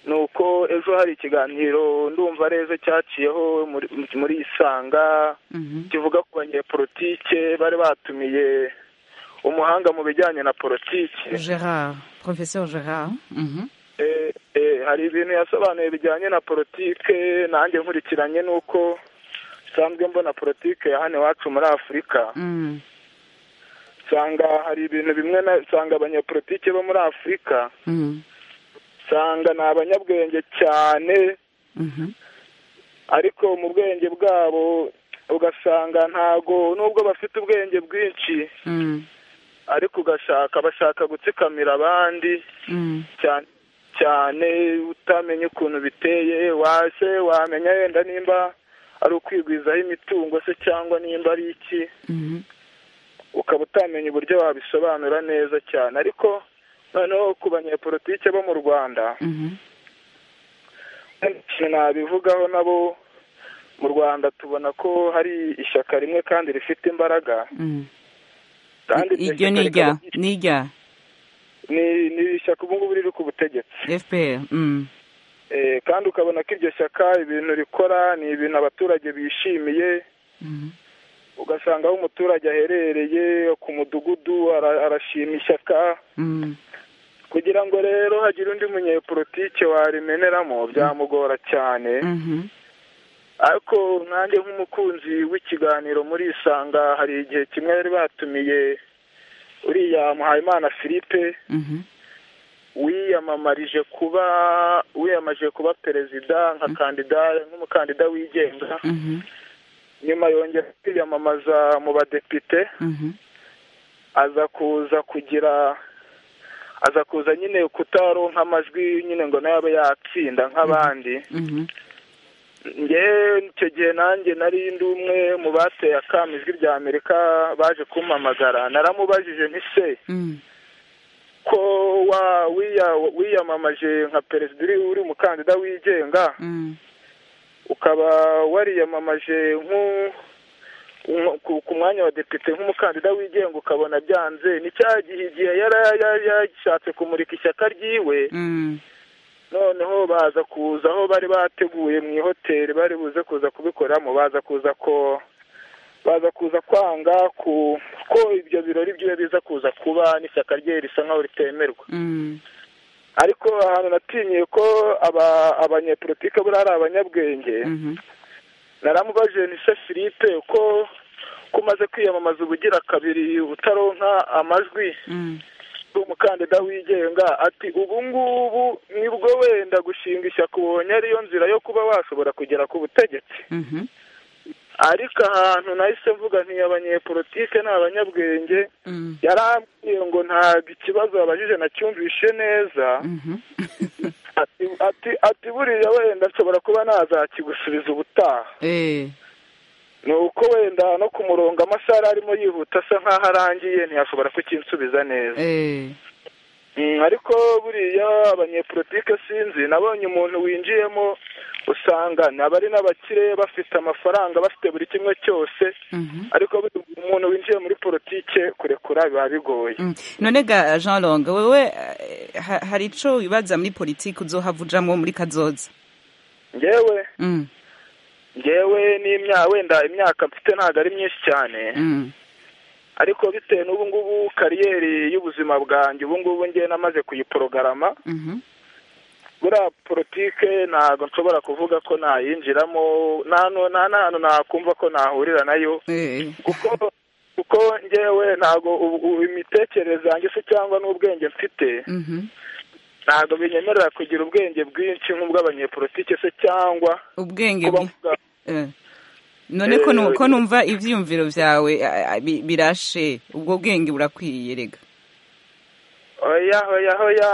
ni uko ejo hari ikiganiro ndumva rezo cyaciyeho muri, muri isanga kivuga ku banyepolitike bari batumiye umuhanga mu bijyanye na politiki Gerard Professeur Gerard mhm eh, eh, hari ibintu yasobanuye bijyanye na politike nanjye nkurikiranye nuko sanzwe mbona politike ya hano iwacu muri Afurika mm. sanga hari ibintu bimwe na sanga abanyepolitike bo muri Afurika mm. sanga ni abanyabwenge cyane mhm ariko mu bwenge bwabo ugasanga ntago nubwo bafite ubwenge bwinshi mm. ariko ugashaka bashaka gutsikamira abandi mm. cyane cyane utamenya ukuntu biteye wase wamenya yenda nimba ari ukwigwizaho imitungo se cyangwa nimba ari iki mhm ukaba utamenya uburyo wabisobanura neza cyane ariko noneho ku banyepolitike bo mu Rwanda mhm nabivugaho nabo mu Rwanda tubona ko hari ishyaka rimwe kandi rifite imbaraga mm. kandi iryo nijya nijya ni ni ishyaka ubu ngubu riri ku butegetsi F P R mm. eh kandi ukabona ko iryo shyaka ibintu rikora ni ibintu abaturage bishimiye mhm ugasanga aho umuturage aherereye ku mudugudu arashima ishyaka mm. kugira ngo rero hagire undi munyepolitike warimeneramo byamugora cyane mhm ariko nkanjye nk'umukunzi w'ikiganiro muri isanga hari igihe kimwe bari batumiye uriya Muhayimana Philippe mhm wiyamamarije kuba wiyamaje kuba perezida nka kandida nk'umukandida wigenga mhm nyuma yongera kwiyamamaza mu badepite mhm aza kuza kugira aza kuza nyine kutaronka amajwi nyine ngo nabe yatsinda nk'abandi mhm nge icyo gihe nanjye nari ndi umwe mu bateye akamo ijwi rya Amerika baje kumpamagara naramubajije nti se mm. ko wa wiyamamaje nka perezida uri umukandida wigenga mm. ukaba wariyamamaje ku mwanya wa depite nk'umukandida wigenga ukabona byanze ni cya gihe igihe yari yashatse kumurika ishyaka ryiwe mm. noneho baza kuza aho bari bateguye mu ihoteli bari buze kuza kubikoramo baza kuza ko baza kuza kwanga ku ko ibyo birori byiwe biza kuza kuba n'ishyaka rye risa nkaho ritemerwa mm. ariko ahantu natinyiye ko aba abanyepolitike buri ari abanyabwenge mhm naramubajije ni se Philippe ko kumaze kwiyamamaza ubugira kabiri utaronka amajwi mm. umukandida wigenga ati ubu ngubu nibwo wenda gushinga ishyaka ubonye ariyo nzira yo kuba washobora kugera ku butegetsi mhm ariko ahantu nahise mvuga nti abanyepolitike ni abanyabwenge mm. yarambwiye ngo ntabwo ikibazo babajije nacyumvishe neza mhm ati ati ati buriya wenda nshobora kuba nazakigusubiza ubutaha eh ni uko wenda no ku murongo amasaha arimo yihuta asa nk'aho arangiye ntiyashobora kukinsubiza neza eh ariko buriya abanyepolitike sinzi nabonye umuntu winjiyemo usanga n'abari n'abakire bafite amafaranga bafite buri kimwe cyose ariko umuntu winjiye muri politike kurekura biba bigoye none ga Jean Long wewe hari ico wibaza muri politike uzohavujamwo muri kazoza ngewe ngewe n'imyaka wenda imyaka mfite ntabwo ari myinshi cyane ariko bitewe n'ubu ngubu kariyeri y'ubuzima bwanjye ubu ngubu ngiye namaze kuyiporogaramu buriya politike ntabwo nshobora kuvuga ko nayinjiramo nta n'ahantu nakumva ko nahurira nayo kuko kuko ngewe ntabwo imitekerereze yanjye se cyangwa n'ubwenge mfite ntabwo binyemerera kugira ubwenge bwinshi nk'ubw'abanyepolitike se cyangwa ubwenge none ko numva ibyiyumviro byawe birashe ubwo bwenge burakwiye rega oya oya oya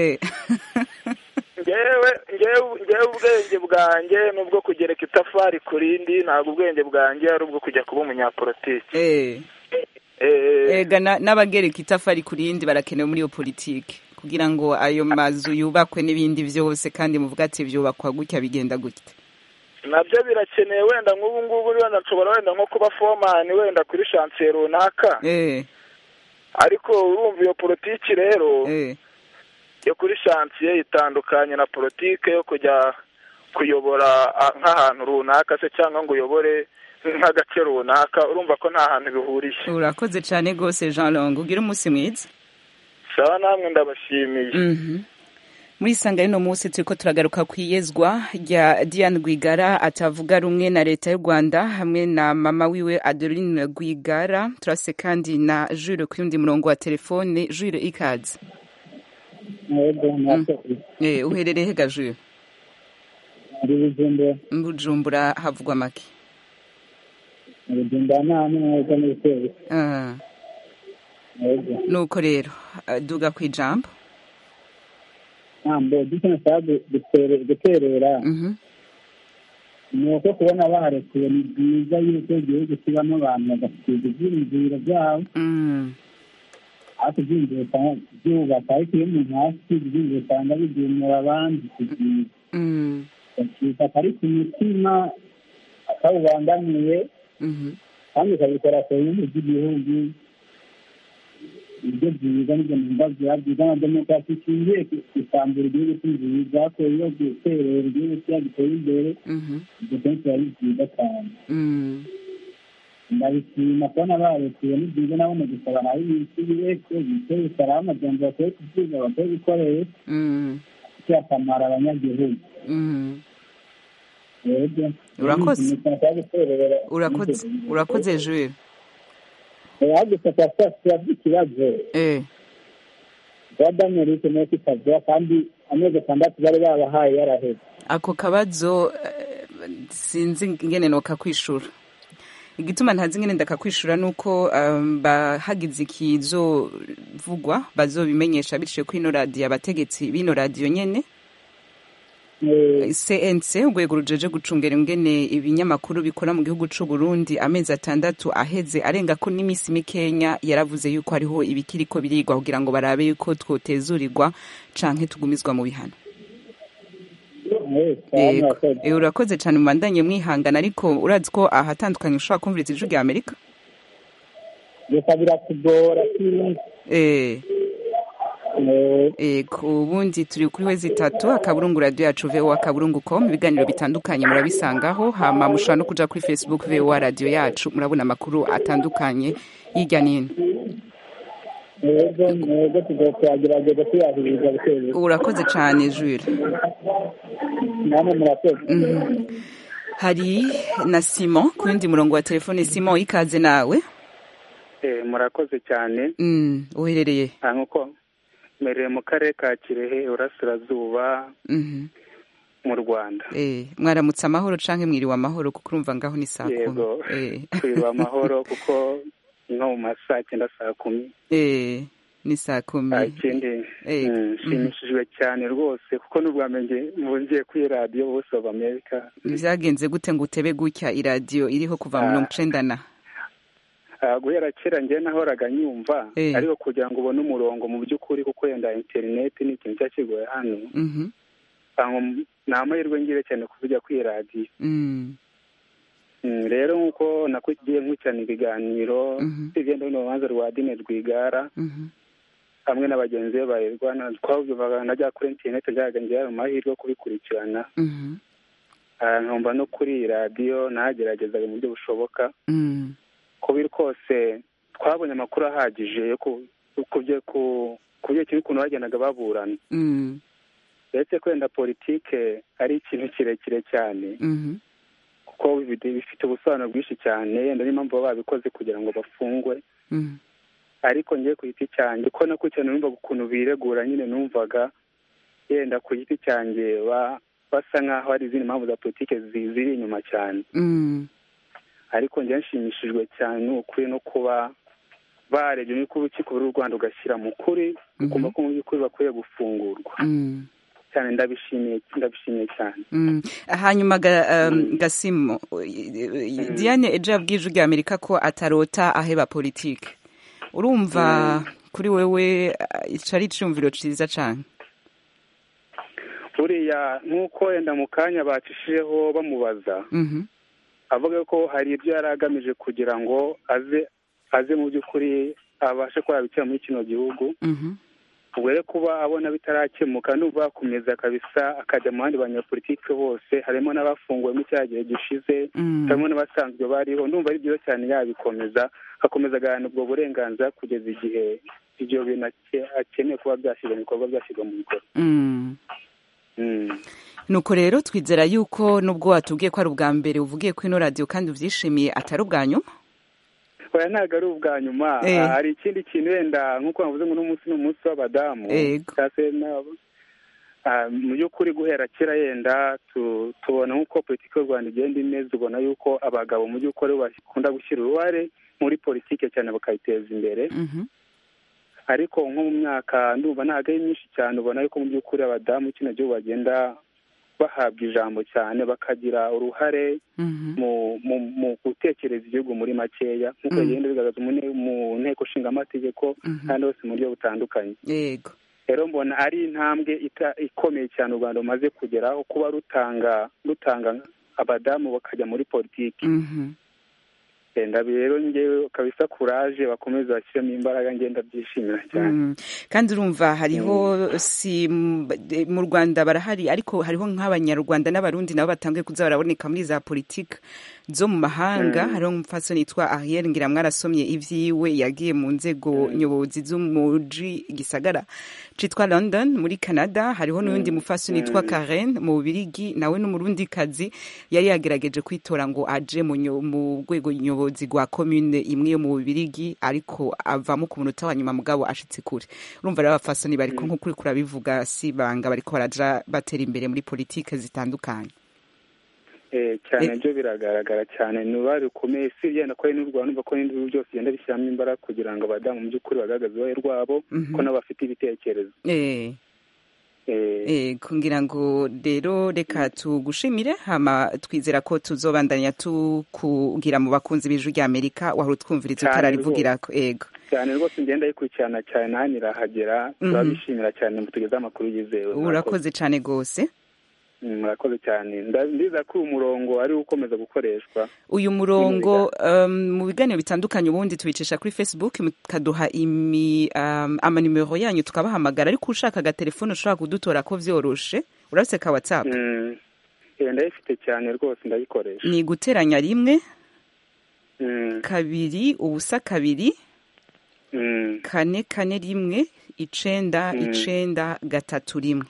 ngewe ngewe ubwenge bwanjye nubwo kugereka itafari ku rindi ntabwo ubwenge bwanjye ari ubwo kujya kuba umunyapolitike ega n'abagereka itafari ku rindi barakenewe muri iyo politike kugira ngo ayo mazu yubakwe n'ibindi byose kandi muvuga ati byubakwa gutya bigenda gutya nabyo birakeneye wenda nk'ubu ngubu wenda nshobora wenda nko kuba fomani wenda kuri shansiye runaka ariko urumva iyo politiki rero yo kuri shansiye itandukanye na politike yo kujya kuyobora nk'ahantu runaka se cyangwa ngo uyobore nk'agace runaka, urumva ko nta hantu bihuriye. urakoze cyane rwose Jean Long, ugira umunsi mwiza. sawa namwe ndabashimiye. muri isanga y'uno munsi turiko turagaruka ku iyezwa rya Diane Rwigara atavuga rumwe na leta y'u Rwanda hamwe na mama wiwe Adeline Rwigara. turase kandi na Jules ku yundi murongo wa telefone. Jules ikaze. Eh, uherereye hega Jules? Bujumbura. Bujumbura havugwa make. Bujumbura nta neza n'ibitero. Ah. Nuko rero duga ku ijambo. Ambo dukeneye guterera. Mhm. Nuko kubona barekuye ni byiza yuko igihugu kibamo abantu bagasiga ibyiyumviro byabo. Mm. Ati byinjiye cyane byubaka ariko iyo umuntu hasi byinjiye cyane bibyumura abandi kugira. Mm. Bakita kari ku mutima akawubangamiye. Mhm. Kandi kabikora ku nyungu z'igihugu. Ibyo byiza n'ibyo numva byiza na demokarasi ishingiye ku isambura igihugu cy'inziza ko iyo guterera igihugu cyagiteye imbere. Ibyo kenshi biba ari byiza cyane. ndabishima kubona barekuye ni byiza nabo mu gusaba nabi ibisubire ko biteye salama amajambo bakwiye kuvuga bakwiye gukoresha kugira akamaro abanyagihugu. urakoze urakoze urakoze Jules. Yagufata sasa by'ikibazo. Eh. Badamerike no kitavya kandi ameze atandatu bari babahaye yaraheze. Ako kabazo sinzi ngene no kakwishura. Igituma ntazi ngene ndakakwishura nuko um, bahagize ikizo vugwa bazobimenyesha biciye ku ino radio abategetsi bino radio nyene. C N C urwego rujeje gucungera ingene ibinyamakuru bikora mu gihugu c'u Burundi amezi atandatu aheze arenga ko n'imisi mikenya yaravuze yuko hariho ibikiriko birigwa kugira ngo barabe yuko twotezurirwa canke tugumizwa mu bihano. Eh, urakoze cyane mubandanye mwihangana ariko urazi ko ahatandukanye ushobora kumviriza ijwi rya Amerika. Reka biratugora eh Eh, ubundi turi kuri wezi itatu akaburungu radio yacu V O A akaburungu point com ibiganiro bitandukanye murabisangaho, hama mushobora no kuja kuri Facebook V O A radio yacu murabona amakuru atandukanye hirya nino. Urakoze cyane Jules. Namwe murakoze. Hari na Simon ku yindi murongo wa telefone. Simon ikaze nawe. Eh, murakoze cyane. Mm, uherereye nkuko mereye mu karere ka Kirehe urasirazuba mu Rwanda. Eh, mwaramutse amahoro canke mwiriwe amahoro kuko urumva ngaho ni saa kumi. Yego. Eh, twiriwe amahoro kuko no mu masaa cyenda saa kumi. Eh, ni saa kumi. Ikindi nshimishijwe cyane rwose kuko n'ubwamenye mvungiye kuri radio Voice of America. Byagenze gute ngo utebe gutya iradio iriho kuva mu mirongo icenda na guhera kera njye nahoraga nyumva ariko kugira ngo ubone umurongo mu by'ukuri kuko yenda internet ni ikintu cyakigoye hano. Mhm. Nta amahirwe ngire cyane kuvuga kuri radio. Mm. Rero nkuko nakwigiye nkwicana ibiganiro bigenda no banza rwa Diane Rwigara. Mhm. Hamwe n'abagenzi be bayirwana twavuga najya kuri internet njyaga ngira amahirwe kubikurikirana. Mhm. Ah, nkumva no kuri radio nagerageza mu buryo bushoboka. Mhm. Kubiri kose twabonye amakuru ahagije yo kubye ku kubye kiri kuno bagendaga baburana. Mhm. Ndetse kwenda politike ari ikintu kirekire cyane. Mhm. Kuko bifite ubusobanuro bwinshi cyane ndari impamvu babikoze kugira ngo bafungwe. Mhm. Ariko ngiye ku giti cyanjye ko nakurikirana numva ukuntu biregura nyine numvaga yenda ku giti cyanjye basa nkaho hari izindi mpamvu za politike ziri inyuma cyane. Mhm. Ariko njye nshimishijwe cyane ukuri no kuba barebye n'uko urukiko rw'u Rwanda ugashyira mu kuri ukumva ko mu by'ukuri bakwiye gufungurwa. Cyane ndabishimiye ndabishimiye cyane. Hanyuma Gasimo Diane ejo yabwiye ijwi rya Amerika ko atarota aheba politike. Urumva kuri wewe icari icumviro ciza cyane. Buriya nk'uko yenda mu kanya bacishijeho bamubaza. Mhm. Avuga ko hari ibyo yari agamije kugira ngo aze aze mu by'ukuri abashe kuba yabikira muri kino gihugu. Mhm. ubwo rero kuba abona bitarakemuka n'ubu bakomeza kabisa akajya mu bandi banyapolitike bose harimo n'abafunguwe mu cya gihe gishize harimo n'abasanzwe bariho ndumva ari byiza cyane yabikomeza akomeza agahana ubwo burenganzira kugeza igihe ibyo bintu akeneye kuba byashyirwa mu bikorwa byashyirwa mu bikorwa. nuko rero twizera yuko nubwo watubwiye ko ari ubwa mbere uvugiye kuri ino radiyo kandi ubyishimiye atari ubwa nyuma. oya ntabwo ari ubwa nyuma hari ikindi kintu wenda nk'uko navuze ngo n'umunsi ni umunsi w'abadamu mu by'ukuri guhera kera yenda tubona nk'uko politiki y'u Rwanda igenda imeze ubona yuko abagabo mu by'ukuri bakunda gushyira uruhare muri politiki cyane bakayiteza imbere ariko nko mu myaka ndumva ntabwo ari myinshi cyane ubona yuko mu by'ukuri abadamu kino gihugu bagenda bahabwa ijambo cyane bakagira uruhare mu gutekereza igihugu muri makeya nk'uko bigenda bigaragaza mu nteko ishinga amategeko kandi hose mu buryo butandukanye. yego rero mbona ari intambwe ikomeye cyane u Rwanda rumaze kugeraho kuba rutanga rutanga abadamu bakajya muri politiki. Ndabona rero ngewe kabisa kuraje bakomeza bashyiramo imbaraga ngenda byishimira cyane. kandi urumva hariho si mu Rwanda barahari ariko hariho nk'abanyarwanda n'abarundi nabo batangiye kuza baraboneka muri za politiki zo mu mahanga. hariho umupfasoni yitwa Ariel ngira mwarasomye ivyiwe yagiye mu nzego nyobozi z'umuji gisagara citwa London muri Canada. hariho n'undi mupfasoni yitwa Karen mu Bubirigi nawe n'umurundi kazi yari yagerageje kwitora ngo aje mu rwego nyobozi rwa commune imwe yo mu Bubirigi ariko avamo ku munota wa nyuma mugabo ashitse kure. urumva rero abapfasoni bariko nk'ukuri kurabivuga si banga bariko baraja batera imbere muri politike zitandukanye. Eh cyane byo biragaragara cyane n'ubari rukomeye si byenda ko n'u Rwanda numva ko n'ibintu byose byenda bishyiramo imbaraga kugira ngo abadamu mu by'ukuri bagaragaze uruhare rwabo ko nabo bafite ibitekerezo. eh eh kungira ngo rero reka tugushimire hama twizera ko tuzobandanya tukugira mu bakunzi b'ijwi rya Amerika wahora twumviriza utararivugira ko ego cyane rwose ngenda yikurikirana cyane nani rahagera turabishimira cyane mutugeza amakuru yizewe. urakoze cyane gose. murakoze cyane ndiza ko umurongo ari ukomeza gukoreshwa uyu murongo mu biganiro bitandukanye ubundi tubicisha kuri Facebook mukaduha imi amanimero yanyu tukabahamagara ariko ushaka ga telefone ushobora kudutora ko vyoroshe urase ka WhatsApp. mm. ndayifite cyane rwose ndayikoresha ni guteranya rimwe mm. kabiri ubusa kabiri mm. kane kane rimwe icenda mm. icenda gatatu rimwe.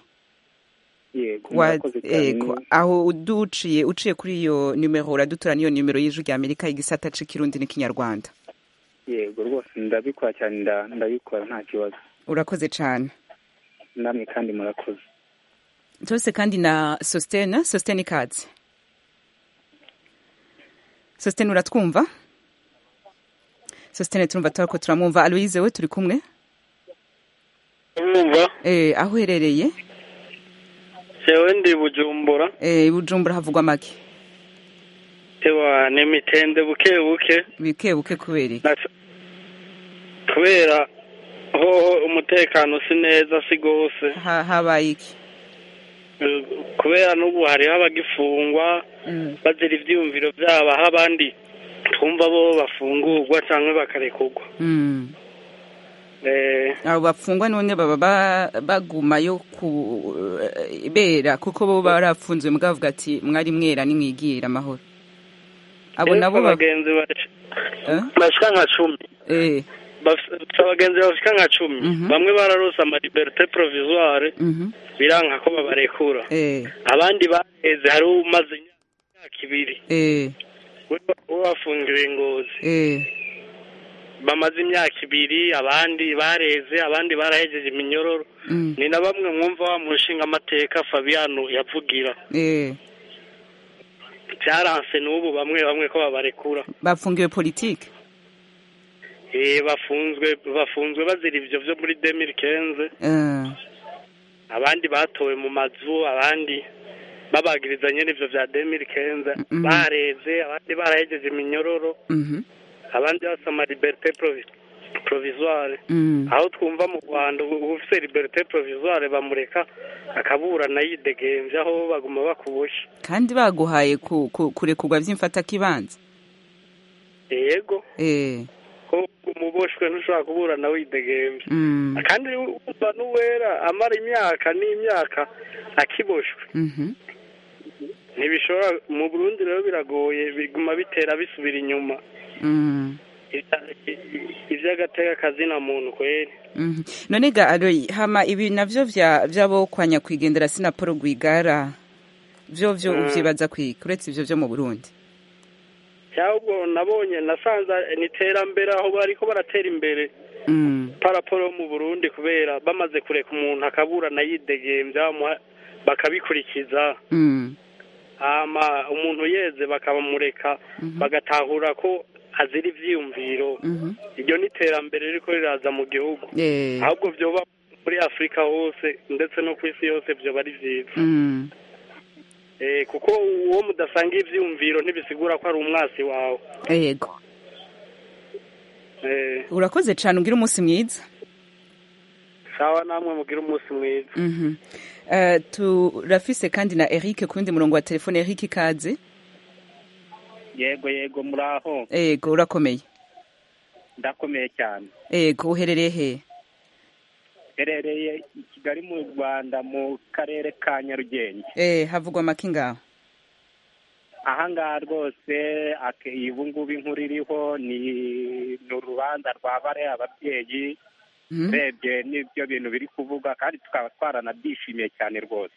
Yego aho uduciye uciye kuri iyo numero uradutora niyo numero y'ijwi rya Amerika igisata c'ikirundi n'ikinyarwanda. Yego rwose ndabikora cyane ndabikora nta kibazo. Urakoze cyane. Namwe kandi murakoze. Tose kandi na Sostena Sostena Kazi. Sostena uratwumva? Sostena turumva twako turamumva. Aloise we turi kumwe? Umva. Eh aho herereye? Sewe ndi Bujumbura. Eh Bujumbura havugwa make. Ewa ne mitende buke buke. Bike buke kubera. Kubera ho umutekano si neza si gose. Ha habaye iki? Kubera n'ubu hari abagifungwa bazira ivyumviro byaba habandi twumva bo bafungurwa cyangwa bakarekurwa. Mm. Eh abo bafungwa none baba bagumayo kubera kuko bo barafunzwe mugavuga ati mwari mwera ni mwigira amahoro. Abo nabo bagenzi bashika nka cumi. Eh abagenzi bashika nka cumi bamwe bararose ama liberté provisoire biranka ko babarekura. Eh abandi baheze hari umaze imyaka ibiri. Eh we bafungiwe Ngozi. Eh bamaze imyaka ibiri abandi bareze abandi barahejeje iminyororo. Mm. Ni na bamwe mwumva wa mushinga amateka Fabiano yavugira. Eh cyaranse n'ubu bamwe bamwe ko babarekura. Bafungiwe politique. Eh bafunzwe bafunzwe bazira ivyo byo muri deux mille quinze. Eh abandi batowe mu mazu abandi babagiriza nyene ivyo vya deux mille quinze. Mm. Bareze abandi barahejeje iminyororo. Mhm. abandi basoma liberté provisoire. Mm. Aho twumva mu Rwanda ufite liberté provisoire bamureka akaburana yidegemvye aho baguma bakubusha. Kandi baguhaye kurekurwa vy'imfata kibanza. Yego. Eh ko umuboshwe ntushobora kuburana widegemvye Mm. kandi umva n'uwera amara imyaka n'imyaka akiboshwe Mhm. ntibishobora mu Burundi rero biragoye biguma bitera bisubira inyuma Mm. ivy'agateka kazina muntu kweri. Mhm. None ga Aloyi, hama ibi navyo vya vyabo kwa nyakwigendera Sinapolo Rwigara vyo vyo Mm. uvyibaza kwiki uretse ivyo vyo mu Burundi? cyangwa nabonye nasanze niterambere aho bariko baratera imbere Mm. paraporo mu Burundi kubera bamaze kureka umuntu akabura nayidegemvya bakabikurikiza Mm. ama umuntu yeze bakabamureka bagatahura ko azira ivyiyumviro Mhm. iryo niterambere riko riraza mu gihugu Eh. ahubwo vyoba muri Afrika hose ndetse no ku isi yose vyoba ari vyiza Mm. eh kuko uwo mudasanga ivyiyumviro ntibisigura ko ari umwasi wawe. Yego. Eh Urakoze cyane ugira umunsi mwiza. sawa namwe mugira umunsi mwiza. Mhm. Uh, turafise kandi na Eric kundi murongo wa telefone. Eric Kaze. Yego yego muraho. Yego urakomeye. Ndakomeye cyane. Yego uherereye he? Herereye i Kigali mu Rwanda mu karere ka Nyarugenge. Eh havugwa make ngaho. Aha ngaha rwose ubu ngubu inkuru iriho ni urubanza rwa bare ababyeyi urebye n'ibyo bintu biri kuvuga kandi tukaba twaranabyishimiye cyane rwose.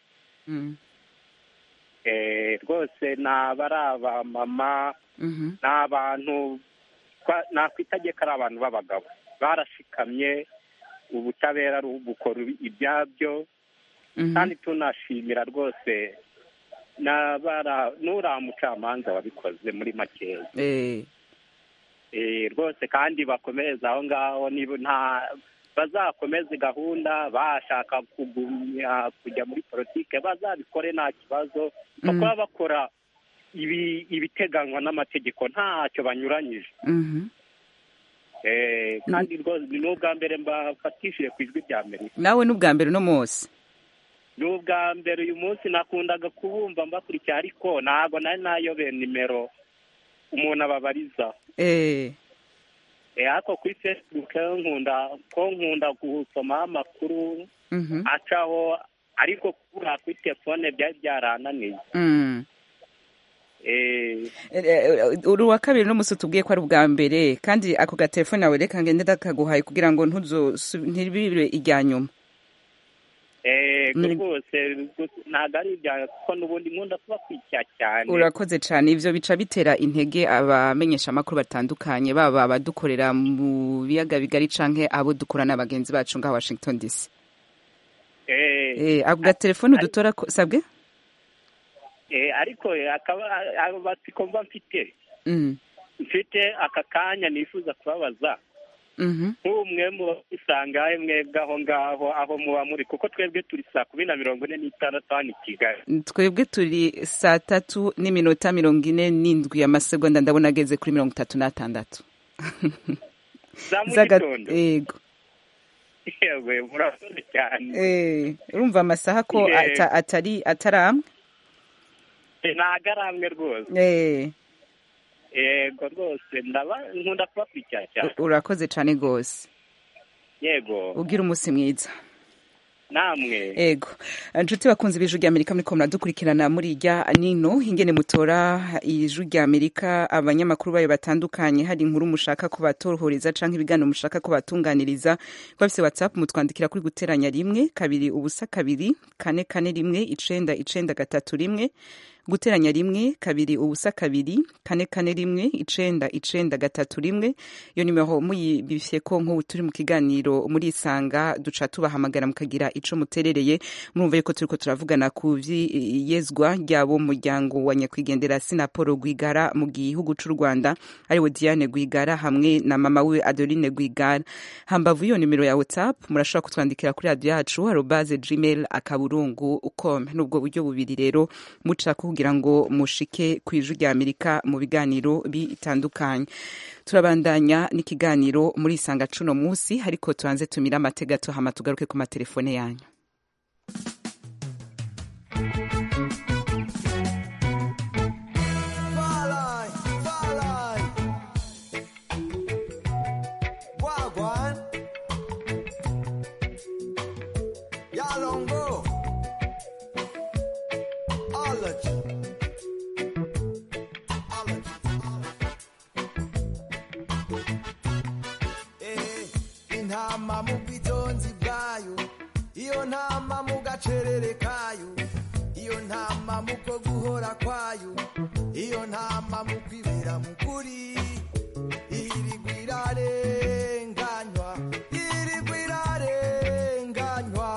Rwose ni abari abamama ni abantu nakwitageka ari abantu b'abagabo barashikamye ubutabera bukora ibyabyo kandi tunashimira rwose n'uriya mucamanza wabikoze muri makeya rwose kandi bakomeza aho ngaho nta bazakomeze gahunda bashaka kugumya kujya muri politike bazabikore nta kibazo kuko bakora ibiteganywa n'amategeko ntacyo banyuranyije kandi rwose ni n'ubwa mbere mbafatishije ku ijwi rya Amerika. Nawe n'ubwa mbere uno munsi? Ni ubwa mbere uyu munsi nakundaga kubumva mbakurikira ariko ntabwo nari nayobeye nimero umuntu ababariza. Eh. Ariko kuri Facebook nkunda ko nkunda gusoma amakuru acaho ariko kuri kuri telefone byari byarananiye. uri uwa kabiri n'umunsi tubwiye ko ari ubwa mbere kandi ako gatelefone nawe reka ngende ndakaguhaye kugira ngo ntibibire ijya nyuma. rwose ntabwo ari ibya kuko n'ubundi nkunda kuba kwicya cyane. Urakoze cyane ibyo bica bitera intege abamenyesha amakuru batandukanye baba abadukorera mu biyaga bigari canke abo dukorana n'abagenzi bacu ngaha Washington D C. ako gatelefone udutora sabwe ariko akaba abatiko mba mfite mfite aka kanya nifuza kubabaza nk'umwe mu isanga mwebwe aho ngaho aho muba muri kuko twebwe turi saa kumi na mirongo ine n'itandatu hano i Kigali. Twebwe turi saa tatu n'iminota mirongo ine n'indwi amasegonda ndabona ageze kuri mirongo itatu n'atandatu za mu gitondo. Yego yewe murakoze cyane. Eh urumva amasaha ko atari ataramwe ntago aramwe rwose. Eh yego rwose ndaba nkunda kubakurikira cyane. Urakoze cyane rwose. Yego ugira umunsi mwiza namwe. Yego inshuti bakunze ibiju rya Amerika muriko muradukurikirana muri rya nino ingene mutora ijuru rya Amerika abanyamakuru bayo batandukanye hari inkuru mushaka ko batorohereza canke ibiganiro mushaka ko batunganiriza kwafise WhatsApp mutwandikira kuri guteranya rimwe kabiri ubusa kabiri kane kane rimwe icenda icenda gatatu rimwe guteranya rimwe kabiri ubusa kabiri kane kane rimwe icenda icenda gatatu rimwe iyo nimero muyibifye ko nk'ubu turi mu kiganiro muri isanga duca tubahamagara mukagira ico muterereye murumva yuko turiko turavugana ku vyiyezwa ryabo muryango wa nyakwigendera Sinapolo Rwigara mu gihugu c'u Rwanda ariwe Diane Rwigara hamwe na mama we Adeline Rwigara. Hambavu iyo nimero ya WhatsApp murashobora kutwandikira kuri radio yacu arobase gmail akaburungu com nubwo buryo bubiri rero muca kugira ngo mushike ku ijuru rya Amerika mu biganiro bitandukanye. Turabandanya n'ikiganiro muri isanga cuno musi ariko tuanze tumira amatega tuhama tugaruke ku matelefone yanyu. allergy. Intama mu bwitonzi bwayo, iyo ntama mu gacerere kayo, iyo ntama mu ko guhora kwayo, iyo ntama mu kwibera mu kuri, irigwa irarenganywa, irigwa irarenganywa.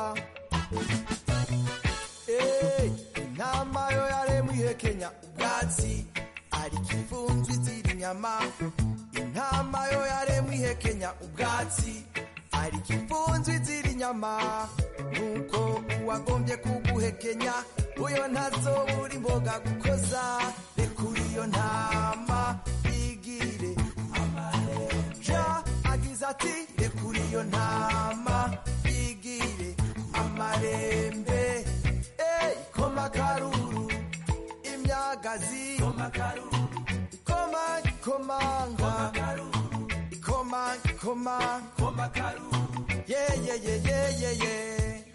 Eh, intama yo yaremwe ihekenya ubwatsi, ariko imfunzwe ziri inyama. Intama yo yaremwe ihekenya ubwatsi, ariko imfunzwe ziri inyama. Nuko uwagombye kuguhekenya uyo ntazobura imboga gukoza. Rekura iyo ntama igire amarenja, agize ati rekura iyo ntama igire amarembe. Ey, koma karuru imyagazi, koma karuru ikoma ikomanga, ikoma ikoma koma karuru, yeah yeah yeah yeah yeah yeah.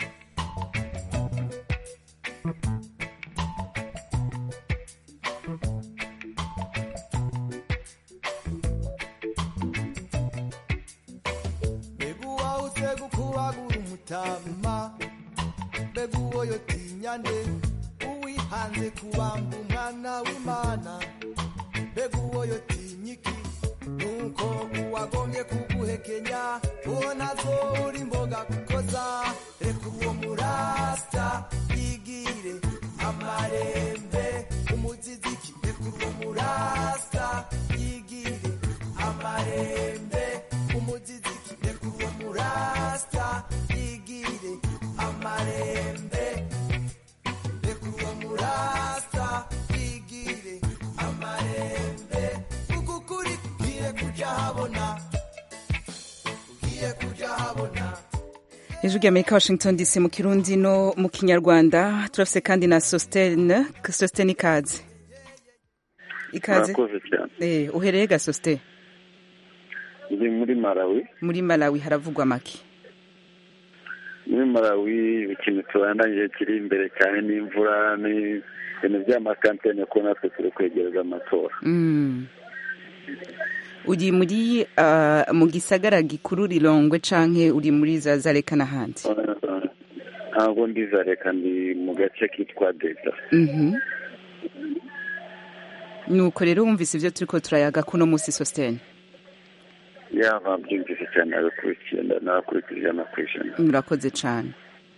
Beguwa utegu kuwagura umutama, beguwo yotinyane, uwihanze kubamba umwana w'Imana. Beguwo yotinyiki, nuko uwagombye kuguhekenya uwo ntazobura imboga gukoza. Reka uwo murasta yigire amarembe umuziziki. Reka uwo murasta yigire amarembe umuziziki. Reka uwo murasta yigire amarembe. Reka uwo murasta yigire amarembe. Ukukuri kugiye kuja habona, kugiye kuja habona. ijwi ry'amerika washington dc mu kirundi no mu kinyarwanda. turafise kandi na Sostene. Sostene ikaze ikaze. Murakoze cyane. Eh, uhereye ga Sostene? Ndi muri Malawi. Muri Malawi haravugwa make? Muri Malawi ikintu tubandanye kiri imbere cyane n'imvura ni ibintu by'amakampanye ko natwe turi kwegereza amatora. Mm. Uri muri uh, mu gisagara gikuru Lilongwe canke uri muri Zazareka n'ahandi? Ntabwo ndi Zareka, ndi mu gace kitwa Delta. Mhm. Nuko rero wumvise ivyo turiko turayaga kuno musi Sostene? Yaba byumvise cyane ariko nakurikije amakwishana. Murakoze cyane.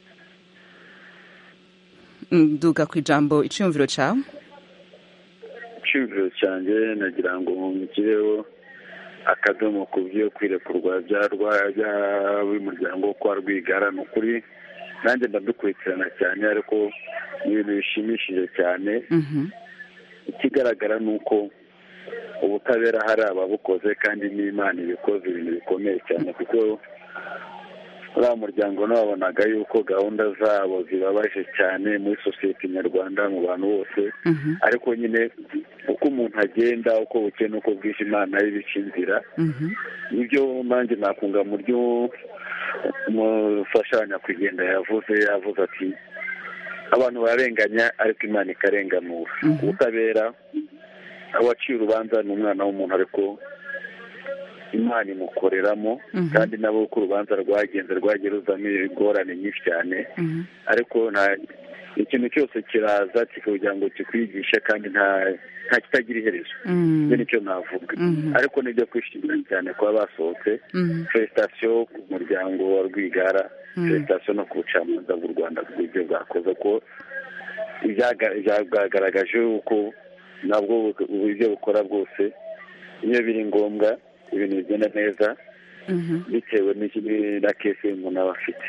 Nduga ku ijambo iciyumviro cawe? Iciyumviro cyanjye nagira ngo mukireho akadomo ku byo kwirekurwa by'umuryango kwa Rwigara. Ni ukuri nanjye ndadukurikirana cyane, ariko ni ibintu bishimishije cyane. Ikigaragara ni uko ubutabera hari ababukoze kandi n'Imana ibikoze ibintu bikomeye cyane, kuko uriya muryango nababonaga yuko gahunda zabo zibabaje cyane muri sosiyete nyarwanda mu bantu bose. Ariko nyine uko umuntu agenda, uko bukeye n'uko bwije, Imana ibica inzira. Nibyo nanjye nakunga mu ryo umufashanya kugenda yavuze yavuze ati abantu bararenganya ariko Imana ikarenganura. Ubutabera, awaciye urubanza ni umwana w'umuntu, ariko Imana imukoreramo. Kandi nabo uko urubanza rwagenze rwagiye ruzamo ingorane nyinshi cyane, ariko nta ikintu cyose kiraza kikugira ngo kikwigishe, kandi nta nta kitagira iherezo. Ibyo nicyo navuga. Ariko nibyo kwishimira cyane kuba basohotse. Felicitation ku muryango wa Rwigara, felicitation no ku bucamanza bw'u Rwanda bw'ibyo bwakoze, ko byagaragaje uko nabwo uburyo bukora bwose, iyo biri ngombwa ibintu bigenda neza bitewe na kese umuntu aba afite.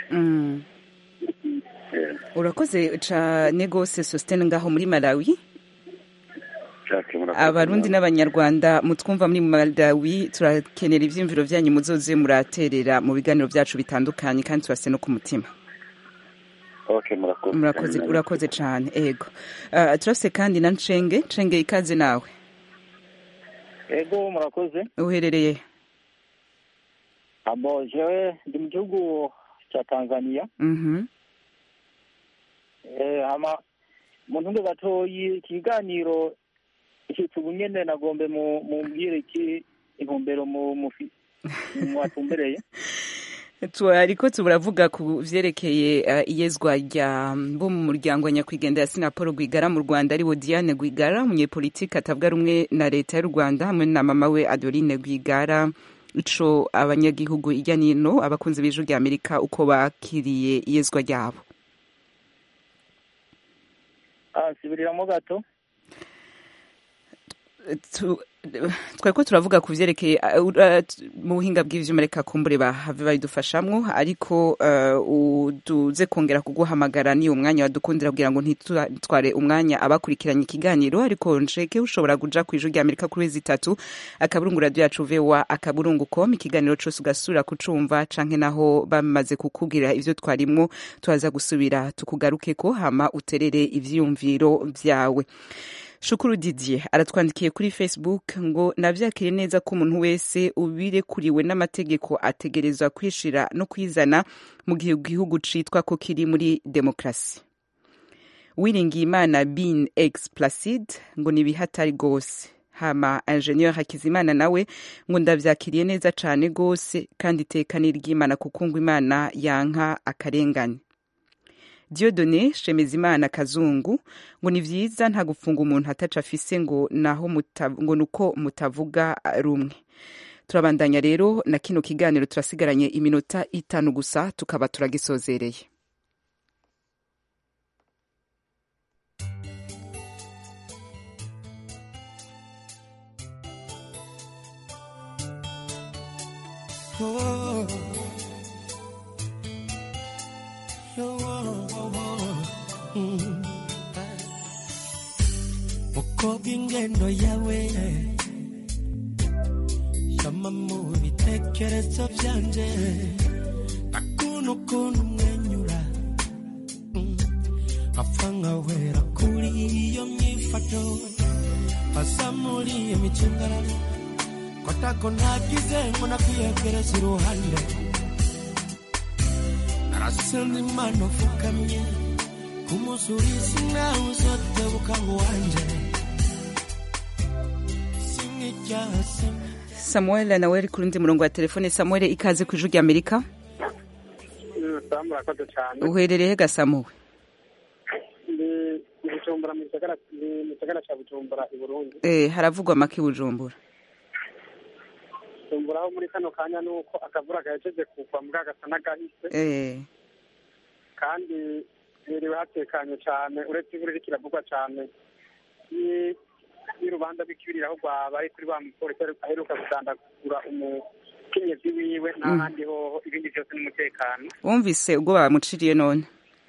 Urakoze cyane rwose Sostene ngaho muri Malawi. Abarundi n'abanyarwanda mutwumva muri Malawi, turakenera ivyimviro vyanyu muzoze muraterera mu biganiro byacu bitandukanye, kandi turase no ku mutima. Okay, murakoze. Murakoze, urakoze cyane. Ego. Uh, turase kandi na Ncenge. Ncenge ikaze nawe. Ego, murakoze. Uherereye? Abo jewe ndi mu gihugu cya Tanzania. Mhm. Eh ama mu ntunge gatoyi ikiganiro cyitwa ubunyene nagombe mu mbwire iki intumbero mu mwatumbereye ariko turavuga ku vyerekeye iyezwa rya bo mu muryango nyakwigendera Sinapolo Rwigara mu Rwanda ariwo Diane Rwigara umunyepolitike atavuga rumwe na leta y'u Rwanda hamwe na mama we Adeline Rwigara. Ico abanyagihugu irya nino abakunzi b'ijwi rya Amerika uko bakiriye iyezwa ryabo. Ah, sibiriramo gato. Tweko turavuga ku vyerekeye mu buhinga bw'ivyuma reka kumbure bahave bayidufashamwo ariko uduze kongera kuguhamagara ni umwanya wadukundira kugira ngo ntitware umwanya abakurikiranye ikiganiro ariko nsheke ushobora kuja ku ijwi rya Amerika kuri wezi itatu akaburungu radio yacu V O A akaburungu com ikiganiro cose ugasura kucumva canke naho bamaze kukubwira ivyo twarimwo twaza gusubira tukugarukeko hama uterere ivyumviro vyawe. Shukuru Didier aratwandikiye kuri Facebook ngo navyakire neza ko umuntu wese ubirekuriwe n'amategeko ategerezwa kwishira no kwizana mu gihugu citwa ko kiri muri demokrasi. Uwiringiyimana bin ex Placide ngo nibihatari gose. Hama Ingenieur Hakizimana nawe ngo ndavyakiriye neza cane gose kandi tekane ry'Imana kukungwa Imana yanka akarengane. Dieudonné Shemezimana Kazungu ngo ni vyiza nta gufunga umuntu ataca afise ngo naho ngo nuko mutavuga rumwe. Turabandanya rero na kino kiganiro turasigaranye iminota itanu gusa tukaba turagisozereye. Oh. Mukobwa ingendo yawe shama mu bitekerezo byanje nakuno ukuntu umwenyura apfa nkawera kuri iyo myifato pasa muri iyo micengarano kotako ntagize ngo nakwiyegereza iruhande narasenda imana ufukamye kumuzuriza nawe uzotebuka ngo wanje singiryase. Samuel nawe ari kurundi murongo wa telefone. Samuel ikaze ku ijwi rya Amerika. Murakoze cyane. Uherereye ga Samuel? Ni Bujumbura mu gisagara mu gisagara cya Bujumbura i Burundi. Eh haravugwa make Bujumbura. Bujumbura aho muri kano kanya nuko akavura gahejeje kugwa mbwa gasa n'agahise. Eh. Kandi biriwe hatekanye cyane uretse inkuru iri kiravugwa cyane y'urubanza rw'ikibiriraho rwabaye kuri wa mupolisi aheruka gusandagura umukenyezi wiwe n'ahandi hoho ibindi byose n'umutekano. Wumvise ubwo bamuciriye none?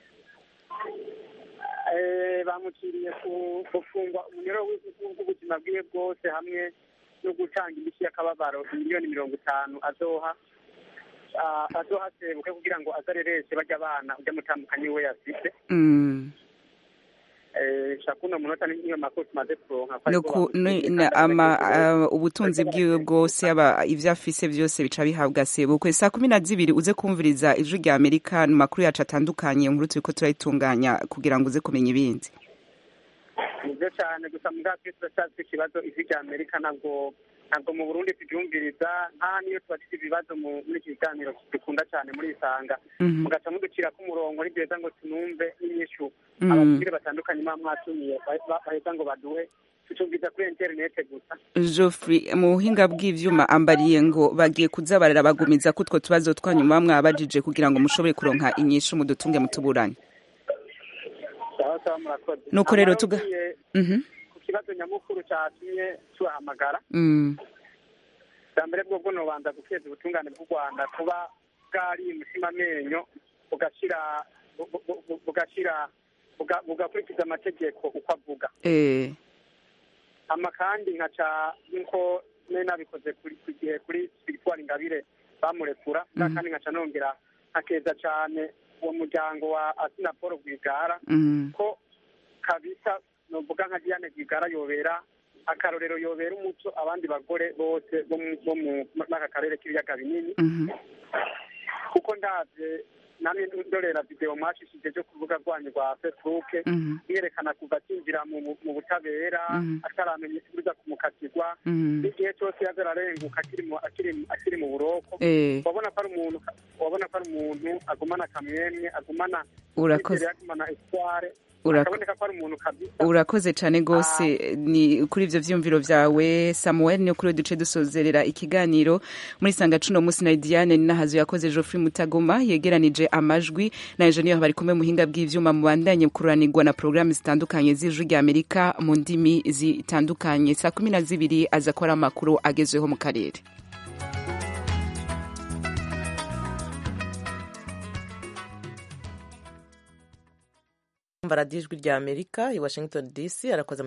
Eh bamuciriye gufungwa umunyoro w'ubuzima bwiwe bwose hamwe no gutanga indishyi y'akababaro miliyoni mirongo itanu azoha azohasebuke kugira ngo azarereshe bajya abana ujya mutandukanye we yasize. Mm. Eh shakuno munota niyo makuru tumaze kuronka nuko ama ubutunzi bwiwe bwose aba ivyo afise byose bica bihabwa sebukwe. Saa kumi na zibiri uze kumviriza ijwi rya Amerika mu makuru yacu atandukanye nkuru turiko turayitunganya kugira ngo uze kumenya ibindi. Nibyo cyane gusa mu bwacu turacyafite ikibazo ijwi rya Amerika nabwo ntabwo mu Burundi tubyumviriza nta niyo tubafite ibibazo muri iki kiganiro dukunda cyane muri Isanga mugaca muducira ku murongo ni byiza ngo tunumve n'inyishu abakire batandukanye mwa mwatumiye baheza ngo baduhe tutumviza kuri internet gusa. Geoffrey mu buhinga bw'ivyuma ambariye ngo bagiye kuza bararabagumiza kutwo tubazo twanyuma mwabajije kugira ngo mushobore kuronka inyishu mudutunge mutuburanye. Sawa sawa murakoze. Nuko rero tuga Mhm. Ikibazo nyamukuru cyatumye tubahamagara mbere bwo bwo nobanza gukeza ubutungane bw'u Rwanda kuba bwari umutima menyo ugashyira ugashyira ugakurikiza amategeko uko avuga. Eh. Ama kandi nkaca nko ne nabikoze kuri kigihe kuri Victoire Ingabire bamurekura mm. kandi nkaca nongera akeza cyane uwo muryango wa Sinapolo Rwigara mm. ko kabisa novuga nka Diane Rwigara yobera akarorero yobera umuco abandi bagore bose bo mu n'aka karere k'ibiyaga binini kuko ndavye namwe ndorera video mwashishije cyo kuvuga rwanyu rwa Facebook yerekana kuva akinjira mu mu butabera ataramenya ikibuza kumukatirwa igihe cyose yazararenguka akiri mu akiri akiri mu buroko wabona ko ari umuntu wabona ko ari umuntu agumana kamwemwe agumana urakoze agumana espoir urakoze cyane rwose ni kuri ibyo byiyumviro byawe Samuel niyo kuri duce dusozerera ikiganiro muri sanga cuno munsi na Diane Nahazo yakoze Geoffrey Mutagoma yegeranije amajwi na engineer bari kumwe muhinga bw'ivyuma mubandanye kuranirwa na programme zitandukanye z'ijwi rya Amerika mu ndimi zitandukanye saa kumi na zibiri aza kora amakuru agezweho mu karere. Radiyo ijwi rya Amerika i Washington D C arakoze